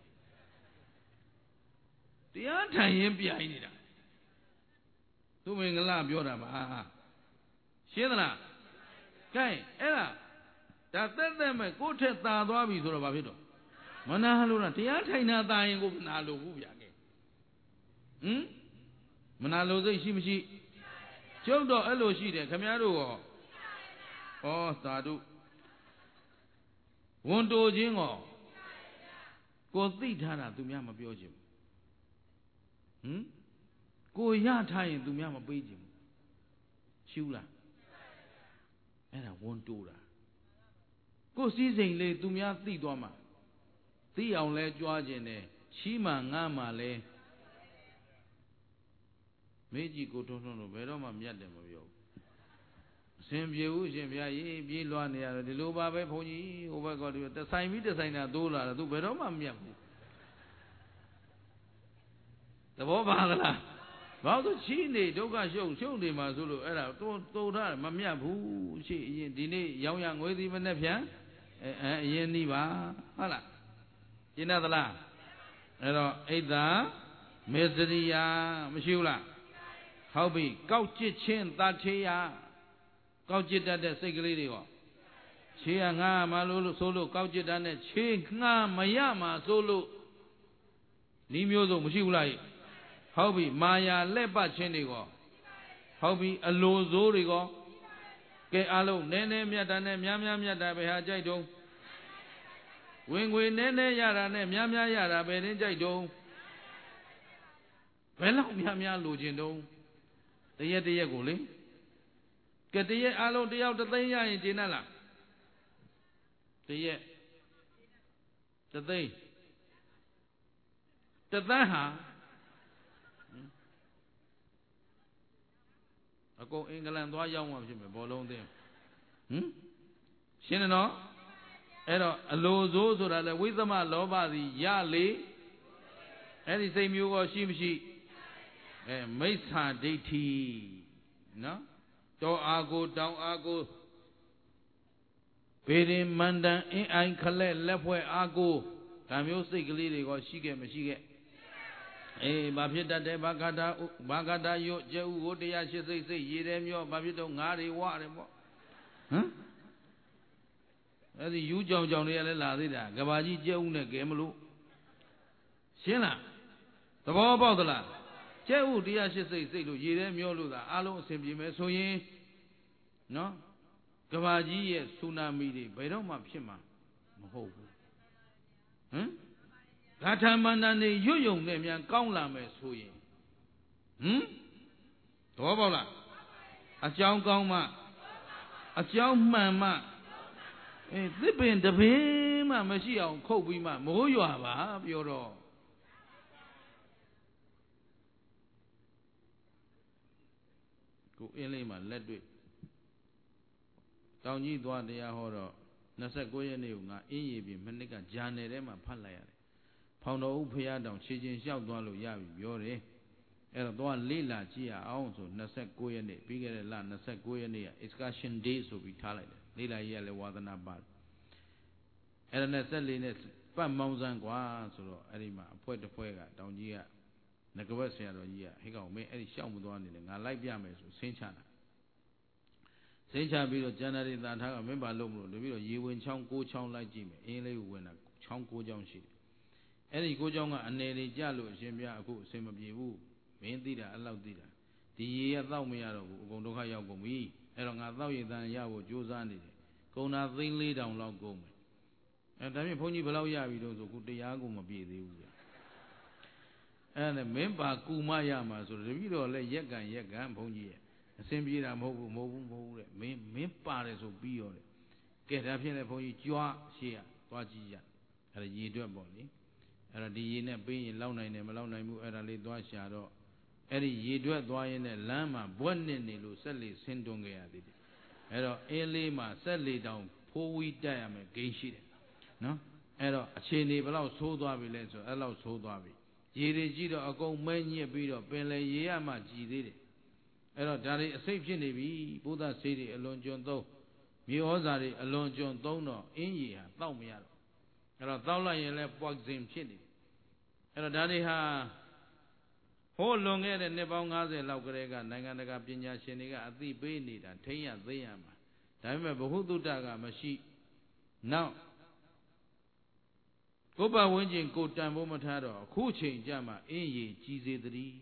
တရားထိုင်ရင်ပြိုင်နေတာသူမင်္ဂလာပြောတာပါရှင်းသလားကဲအဲ့ဒါဒါသက်သက်မဲ့ကိုယ့်ထက်သာသွားပြီဆိုတော့ဘာဖြစ်တော့မနာလို့လားတရားထိုင်တာသာရင်ကိုမနာလို့ဘူးဗျာကဲဟင်မနာလို့စိတ်ရှိမရှိကျုပ်တော့အဲ့လိုရှိတယ်ခင်ဗျားတို့ရောဩသာဓုဝန်တိုခြင်းရောကိုသိထားတာသူများမပြောချင်ဘူးဟင်ကိုရထားရင်သူများမပေးချင်ဘူးရှူးလားအဲ့ဒါဝန်တိုတာကိုစည်းစိမ်လေးသူများသိသွားမှာသိအောင်လဲကြွားခြင်းနဲ့ချီးမှငားမှလဲမေးကြည့်ကိုထုံးထုံးလို့ဘယ်တော့မှမြတ်တယ်မပြောဘူးအစဉ်ပြေဘူးရှင်ဗျာရေးပြေးလွှားနေရတယ်ဒီလိုပါပဲဘုန်းကြီးဟိုဘက်ကဒီတဆိုင်ပြီးတဆိုင်တာသိုးလာတယ်သူဘယ်တော့မှမြတ်ဘူးသဘောပါသလားဘာလို့ချီးနေဒုက္ခရှုပ်ရှုပ်နေမှာဆိုလို့အဲ့ဒါတိုးတိုးထားမမြတ်ဘူးရှေ့အရင်ဒီနေ့ရောင်းရငွေစီမနဲ့ဖြန်အဲအရင်နီးပါဟုတ်လားရှင်းသလားအဲ့တော့အိတ်သာမေစရိယာမရှိဘူးလားဟုတ်ပြီကောက်ကျစ်ချင်းတထေယကောက်ကျစ်တတ်တဲ့စိတ်ကလေးတွေဟောခြေကငှားမှလို့လို့ဆိုလို့ကောက်ကျစ်တတ်တဲ့ခြေငှားမရမှာဆိုလို့ဤမျိုးစုံမရှိဘူးလားဟုတ်ပြီမာယာလက်ပတ်ချင်းတွေကောဟုတ်ပြီအလိုစိုးတွေကောကဲအားလုံးနည်းနည်းမြတ်တာနဲ့များများမြတ်တာပဲဟာကြိုက်တုံးဝင်ငွေနည်းနည်းရတာနဲ့များများရတာပဲတင်းကြိုက်တုံးဘယ်လောက်များများလိုချင်တုံးတရက်တရက်ကိုလေကဲတရက်အားလုံးတယောက်တစ်သိန်းရရင်ကျင်းတ်လားတရက်တစ်သိန်းတစ်သန်းဟာအကုန်အင်္ဂလန်သွားရောက်မှဖြစ်မယ်ဘောလုံးသင်းဟင်ရှင်းတယ်နော်အဲ့တော့အလိုစိုးဆိုတာလေဝိသမလောဘသည်ရလေအဲ့ဒီစိတ်မျိုးကောရှိမရှိအဲမိစ္ဆာဒိဋ္ဌိနော်တောအာကိုတောင်အာကိုဘေရင်မန္တန်အင်းအိုင်ခလက်လက်ဖွဲ့အာကိုဒါမျိုးစိတ်ကလေးတွေကောရှိခဲ့မရှိခဲ့အေးဘာဖြစ်တတ်တယ်ဘာဂတာဘာဂတာရွတ်ကျဲဥကိုတရားရှိစိတ်စိတ်ရည်တယ်မျောဘာဖြစ်တော့ငါးတွေဝရတယ်ပေါ့ဟမ်အဲ့ဒီယူကြောင်ကြောင်တွေကလည်းလာသေးတာကဘာကြီးကျဲဥနဲ့ကဲမလို့ရှင်းလားသဘောပေါက်သလားကျဲဥတရားရှိစိတ်စိတ်လို့ရည်တယ်မျောလို့သာအလုံးအဆင်ပြေမယ်ဆိုရင်နော်ကဘာကြီးရဲ့ဆူနာမီတွေဘယ်တော့မှဖြစ်မှာမဟုတ်ဘူးဟမ်ဂါထာမန္တန်နေရွတ်ယုံနဲ့မြန်ကောင်းလာမယ်ဆိုရင်ဟမ်သဘောပေါက်လားအကြောင်းကောင်းမှအကြောင်းမှန်မှအေးသစ်ပင်တပင်မှမရှိအောင်ခုတ်ပြီးမှမိုးရွာပါပြောတော့ကိုအင်းလေးမှာလက်တွေ့တောင်ကြီးသွားတရားဟောတော့နှစ်ဆယ့်ကိုးရက်နေ့ကငါအင်းရည်ပြင်မနစ်ကဂျာနယ်ထဲမှာဖတ်လိုက်ရတယ်ဖောင်တော်ဦးဖရာတောင်ခြေချင်းလျှောက်သွားလို့ရပြီပြောတယ်အဲ့တော့သွားလေးလာကြည့်ရအောင်ဆိုနှစ်ဆယ့်ကိုးရက်နေ့ပြီးခဲ့တဲ့လနှစ်ဆယ့်ကိုးရက်နေ့က excursion day ဆိုပြီးထားလိုက်တယ်လေးလာကြီးကလည်းဝါသနာပါတယ်အဲ့ဒါနဲ့ဆက်လေးနဲ့ပတ်မောင်းစမ်းကွာဆိုတော့အဲ့ဒီမှာအဖွဲတစ်ဖွဲကတောင်ကြီးကငကဝက်ဆရာတော်ကြီးကဟိကောင်မင်းအဲ့ဒီလျှောက်မသွားနေလေငါလိုက်ပြမယ်ဆိုဆင်းချတာဆင်းချပြီးတော့ကျန်တဲ့တွေသာထားကမင်းပါလို့မလို့တပြီးတော့ရေဝင်ချောင်းကိုးချောင်းလိုက်ကြည့်မယ်အင်းလေးကိုဝင်တာချောင်းကိုးချောင်းရှိတယ်အဲ့ဒီကိုးချောင်းကအနေတွေကြလို့အရှင်ပြအခုအစင်မပြေဘူးမင်းသိတာအဲ့လောက်သိတာဒီရေရတောက်မရတော့ဘူးအကုန်ဒုက္ခရောက်ကုန်ပြီအဲ့တော့ငါတောက်ရည်တန်ရဖို့ကြိုးစားနေတယ်ကုန်တာသိန်းလေးတောင်လောက်ကုန်မယ်အဲဒါဖြင့်ဘုန်းကြီးဘယ်လောက်ရပြီတော့ဆိုခုတရားကိုမပြည့်သေးဘူးဗျအဲ့ဒါနဲ့မင်းပါကူမရမှာဆိုတော့တပည့်တော်လည်းရက်ကန်ရက်ကန်ဘုန်းကြီးရဲ့အစဉ်ပြေတာမဟုတ်ဘူးမဟုတ်ဘူးမဟုတ်ဘူးတဲ့မင်းမင်းပါတယ်ဆိုပြီးရောတဲ့ကဲဒါဖြင့်လည်းဘုန်းကြီးကြွားရှေ့ရသွားကြည့်ရအဲ့ဒါရေတွက်ပေါ့လေအဲ့ဒါဒီရေနဲ့ပေးရင်လောက်နိုင်တယ်မလောက်နိုင်ဘူးအဲ့ဒါလေးသွားရှာတော့အဲ့ဒီရေတွက်သွားရင်းနဲ့လမ်းမှာဘွက်နစ်နေလို့ဆက်လေဆင်းတွန်းခဲ့ရသေးတယ်အဲ့တော့အင်းလေးမှာဆက်လေတောင်ဖိုးဝီးတက်ရမယ်ဂိမ်းရှိတယ်နော်အဲ့တော့အခြေအနေဘယ်လောက်ဆိုးသွားပြီလဲဆိုအဲ့လောက်ဆိုးသွားပြီရေတွေကြည့်တော့အကုန်မဲညစ်ပြီးတော့ပင်လေရေရမှကြည်သေးတယ်အဲ့တော့ဒါတွေအစိတ်ဖြစ်နေပြီဘုဒ္ဓဆေးတွေအလွန်ကျွံသုံးမြေဩဇာတွေအလွန်ကျွံသုံးတော့အင်းရေဟာတောက်မရတော့အဲ့တော့တောက်လိုက်ရင်လည်း poison ဖြစ်နေတယ်အဲ့တော့ဒါတွေဟာဟိုးလွန်ခဲ့တဲ့နှစ်ပေါင်း၅၀လောက်ကလေးကနိုင်ငံတကာပညာရှင်တွေကအသိပေးနေတာထိမ့်ရသိရမှာဒါပေမဲ့ဘ ഹു တုတ္တကမရှိနောက်ကိုယ်ပဝန်းကျင်ကိုတန်ဖို့မထားတော့အခုချိန်ကြမှာအင်းရေကြီးစေတည်း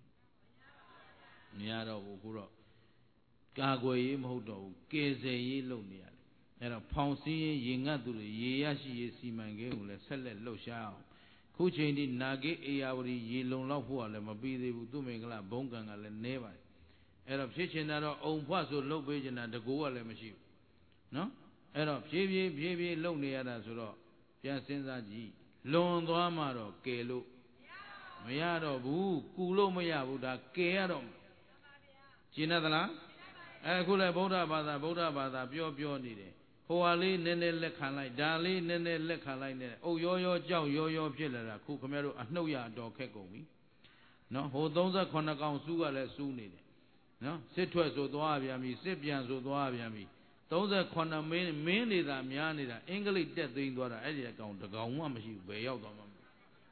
မရတော့ဘူးခုတော့ကာကွယ်ရေးမဟုတ်တော့ဘူးကယ်ဆယ်ရေးလုပ်နေရတယ်အဲ့တော့ဖောင်စည်းရေးရေငတ်သူတွေရေရရှိရေးစီမံကိန်းကိုလည်းဆက်လက်လှုပ်ရှားအောင်ခုချိန်ဒီနာဂိအေယာဝတီရေလုံလောက်ဖို့ကလည်းမပြီးသေးဘူးသူမင်္ဂလာဘုံကံကလည်းနဲပါတယ်အဲ့တော့ဖြစ်ချင်တာတော့အုံဖွားဆိုလှုပ်ပေးချင်တာတကူကလည်းမရှိဘူးနော်အဲ့တော့ဖြည်းဖြည်းဖြည်းဖြည်းလှုပ်နေရတာဆိုတော့ပြန်စဉ်းစားကြည့်လွန်သွားမှတော့ကယ်လို့မရတော့ဘူးကူလို့မရဘူးဒါကယ်ရတော့ရှင်းသလားအခုလည်းဗုဒ္ဓဘာသာဗုဒ္ဓဘာသာပြောပြောနေတယ်ဟိုဟာလေးနည်းနည်းလက်ခံလိုက်ဒါလေးနည်းနည်းလက်ခံလိုက်နဲ့အုပ်ရောရောကြောက်ရောရောဖြစ်လာတာခုခမရတို့အနှုတ်ရတော်ခက်ကုန်ပြီနော်ဟိုသုံးဆယ်ခုနှစ်ကောင်စုကလည်းစူးနေတယ်နော်စစ်ထွက်ဆိုသွားပြန်ပြီစစ်ပြန်ဆိုသွားပြန်ပြီသုံးဆယ်ခုနှစ်မင်းမင်းနေတာများနေတာအင်္ဂလိပ်တက်သိမ်းသွားတာအဲ့ဒီအကောင်တကောင်မှမရှိဘူးဘယ်ရောက်သွားမှမသိဟ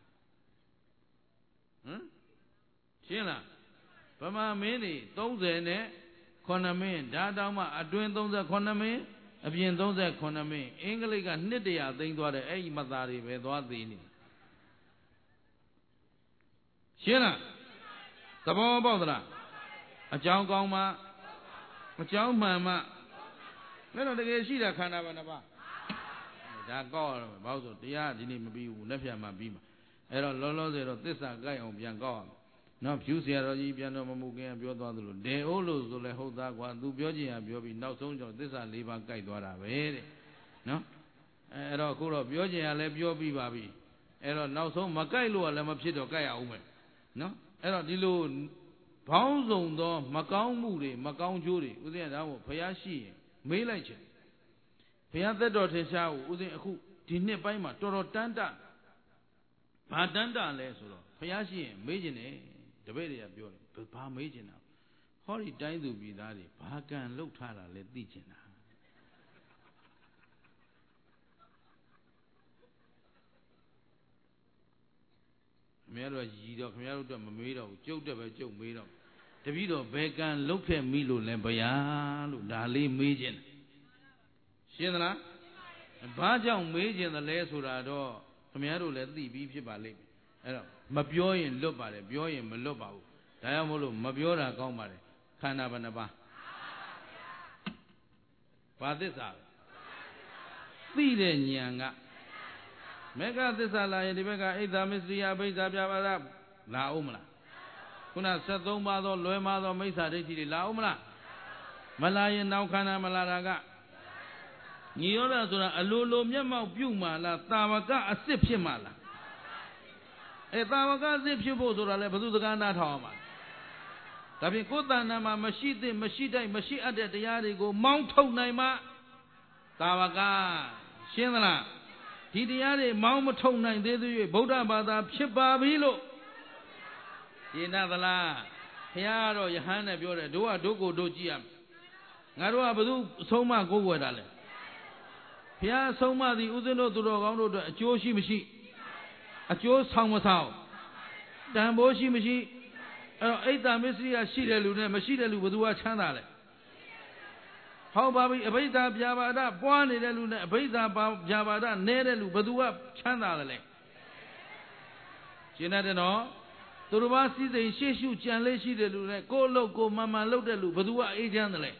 မ်ရှင်းလားဗမာမင်းတွေသုံးဆယ်နဲ့ခုနှစ်မင်းဒါတောင်မှအတွင်းသုံးဆယ်ခုနှစ်မင်းအပြင်သုံးဆယ်ခုနှစ်မင်းအင်္ဂလိပ်ကနှစ်တရာသိမ်းသွားတယ်အဲ့ဒီမသားတွေပဲသွားသေးနေရှင်းလားသဘောပေါက်သလားအကြောင်းကောင်းမှအကြောင်းမှန်မှအဲ့တော့တကယ်ရှိတာခန္ဓာဘယ်နှပါဒါကောက်ရမယ်ဘာလို့ဆိုတရားဒီနေ့မပြီးဘူးလက်ဖြတ်မှပြီးမှာအဲ့တော့လောလောဆယ်တော့သစ္စာကြိုက်အောင်ပြန်ကောက်ရမယ်နော်ဖြူဆရာတော်ကြီးပြန်တော်မမူခင်ပြောသွားသလိုဒေအိုးလို့ဆိုလဲဟုတ်သားကွာသူပြောချင်ရပြောပြီးနောက်ဆုံးကြောင့်သစ္စာ၄ပါးကြိုက်သွားတာပဲတဲ့နော်အဲ့တော့အခုတော့ပြောချင်ရလဲပြောပြီးပါပြီအဲ့တော့နောက်ဆုံးမကြိုက်လို့ကလည်းမဖြစ်တော့ကြိုက်ရအောင်မယ်နော်အဲ့တော့ဒီလိုဘောင်းစုံသောမကောင်းမှုတွေမကောင်းကျိုးတွေဥစဉ်ဒါမို့ဘုရားရှိရင်မေးလိုက်ချင်ဘုရားသက်တော်ထင်ရှားကိုဥစဉ်အခုဒီနှစ်ပိုင်းမှာတော်တော်တန်းတဘာတန်းတလဲဆိုတော့ဘုရားရှိရင်မေးချင်တယ်တပည့်တွေကပြောတယ်ဘာမေးချင်တာဟောဒီတိုင်းသူပြည်သားတွေဘာကံလှုပ်ထားတာလဲသိချင်တာခင်ဗျားတို့ရည်တော့ခင်ဗျားတို့တော့မမေးတော့ဘူးကျုပ်တက်ပဲကျုပ်မေးတော့တပည့်တော်ဘယ်ကံလှုပ်ခဲ့မိလို့လဲဗျာလို့ဒါလေးမေးချင်တယ်ရှင်းသလားဘာကြောင့်မေးချင်တယ်လဲဆိုတာတော့ခင်ဗျားတို့လည်းသိပြီးဖြစ်ပါလိမ့်မယ်အဲ့တော့မပြောရင်လွတ်ပါတယ်ပြောရင်မလွတ်ပါဘူးဒါကြောင့်မို့လို့မပြောတာကောင်းပါတယ်ခန္ဓာဘယ်နှပါးဘာသစ္စာသိတဲ့ဉာဏ်ကမေဃသစ္စာလာရင်ဒီဘက်ကအိဒါမစ္စရိယဘိဇာပြပါဒလာအောင်မလားခုနဆက်သုံးပါးသောလွယ်မှားသောမိစ္ဆာဒိဋ္ဌိတွေလာအောင်မလားမလာရင်နောက်ခန္ဓာမလာတာကညီရောတာဆိုတာအလိုလိုမျက်မှောက်ပြုမှလားတာဝကအစ်စ်ဖြစ်မှလားအဲတာဝကအစ်စ်ဖြစ်ဖို့ဆိုတာလဲဘုသူစကားနားထောင်အောင်ပါဒါဖြင့်ကိုယ်တဏ္ဍာမှာမရှိသင့်မရှိတိုက်မရှိအပ်တဲ့တရားတွေကိုမောင်းထုတ်နိုင်မှတာဝကရှင်းသလားဒီတရားတွေမောင်းမထုတ်နိုင်သေးသေး၍ဗုဒ္ဓဘာသာဖြစ်ပါပြီလို့ရှင်းသလားဘုရားကတော့ယဟန်နဲ့ပြောတယ်တို့ကတို့ကိုတို့ကြည့်ရမယ်ငါတို့ကဘယ်သူအဆုံးမကိုးကွယ်တာလဲဘုရားအဆုံးမသည်ဥစဉ်တို့သူတော်ကောင်းတို့အတွက်အကျိုးရှိမရှိအကျိုးဆောင်မဆောင်တန်ဖိုးရှိမရှိအဲ့တော့အိတ်တာမစ္စရိယရှိတဲ့လူနဲ့မရှိတဲ့လူဘယ်သူကချမ်းသာလဲဟောပါပြီအဘိဓါပြာပါဒပွားနေတဲ့လူနဲ့အဘိဓါပြာပါဒနဲတဲ့လူဘယ်သူကချမ်းသာတယ်လဲရှင်းတယ်နော်သူတို့ဘာစည်းစိမ်ရှေ့ရှုကြံလေးရှိတဲ့လူနဲ့ကိုယ်လို့ကိုယ်မှန်မှန်လုပ်တဲ့လူဘယ်သူကအေးချမ်းတယ်လဲ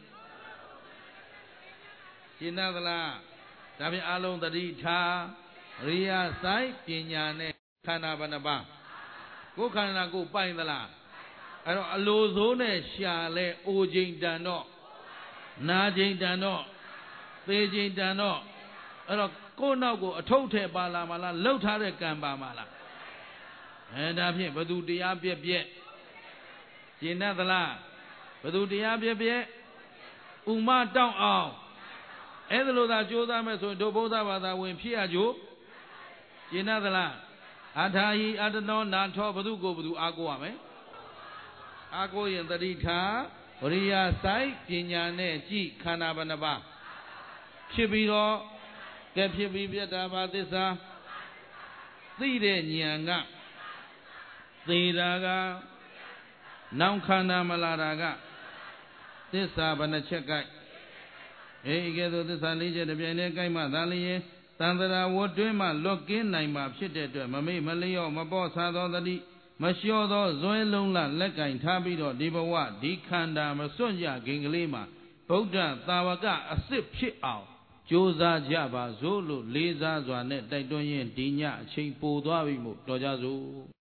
ရှင်းသလားဒါဖြင့်အလုံးတတိထားရိယာဆိုင်ပညာနဲ့ခန္ဓာဘယ်နှပါးကိုယ်ခန္ဓာကိုယ်ပိုင်သလားအဲ့တော့အလိုစိုးနဲ့ရှာလဲအိုချိန်တန်တော့နာချိန်တန်တော့သေချိန်တန်တော့အဲ့တော့ကိုယ်နောက်ကိုအထုပ်ထဲပါလာမလားလှုပ်ထားတဲ့ကံပါမလားအဲဒါဖြင့်ဘသူတရားပြက်ပြက်ရှင်းသလားဘသူတရားပြက်ပြက်ဥမတောင်းအောင်အဲ့ဒါလို့သာကြိုးစားမယ်ဆိုရင်တို့ဗုဒ္ဓဘာသာဝင်ဖြစ်ရကြိုးရှင်းသလားအထာဟိအတနောနာထောဘသူကိုဘသူအားကိုးရမယ်အားကိုးရင်တတိထားဝရိယဆိုင်ပညာနဲ့ကြည်ခန္ဓာဘယ်နှပါးဖြစ်ပြီးတော့ကဲဖြစ်ပြီးပြတ်တာပါသစ္စာသိတဲ့ဉာဏ်ကသေတာကနောင်ခန္ဓာမလာတာကသစ္စာဘယ်နှချက်ကဲအေးကဲသို့သစ္စာလေးချက်တပြိုင်တည်းကိုက်မှသာလျင်သံသရာဝတ်တွင်းမှလွတ်ကင်းနိုင်မှာဖြစ်တဲ့အတွက်မမေ့မလျော့မပေါ့ဆာသောတတိမလျှော့သောဇွဲလုံးလလက်ကင်ထားပြီးတော့ဒီဘဝဒီခန္ဓာမစွန့်ကြခင်ကလေးမှာဗုဒ္ဓသာဝကအစ်စ်ဖြစ်အောင်ကြိုးစားကြပါစို့လို့လေးစားစွာနဲ့တိုက်တွန်းရင်းဒီညအချိန်ပိုသွားပြီမို့တော်ကြစို့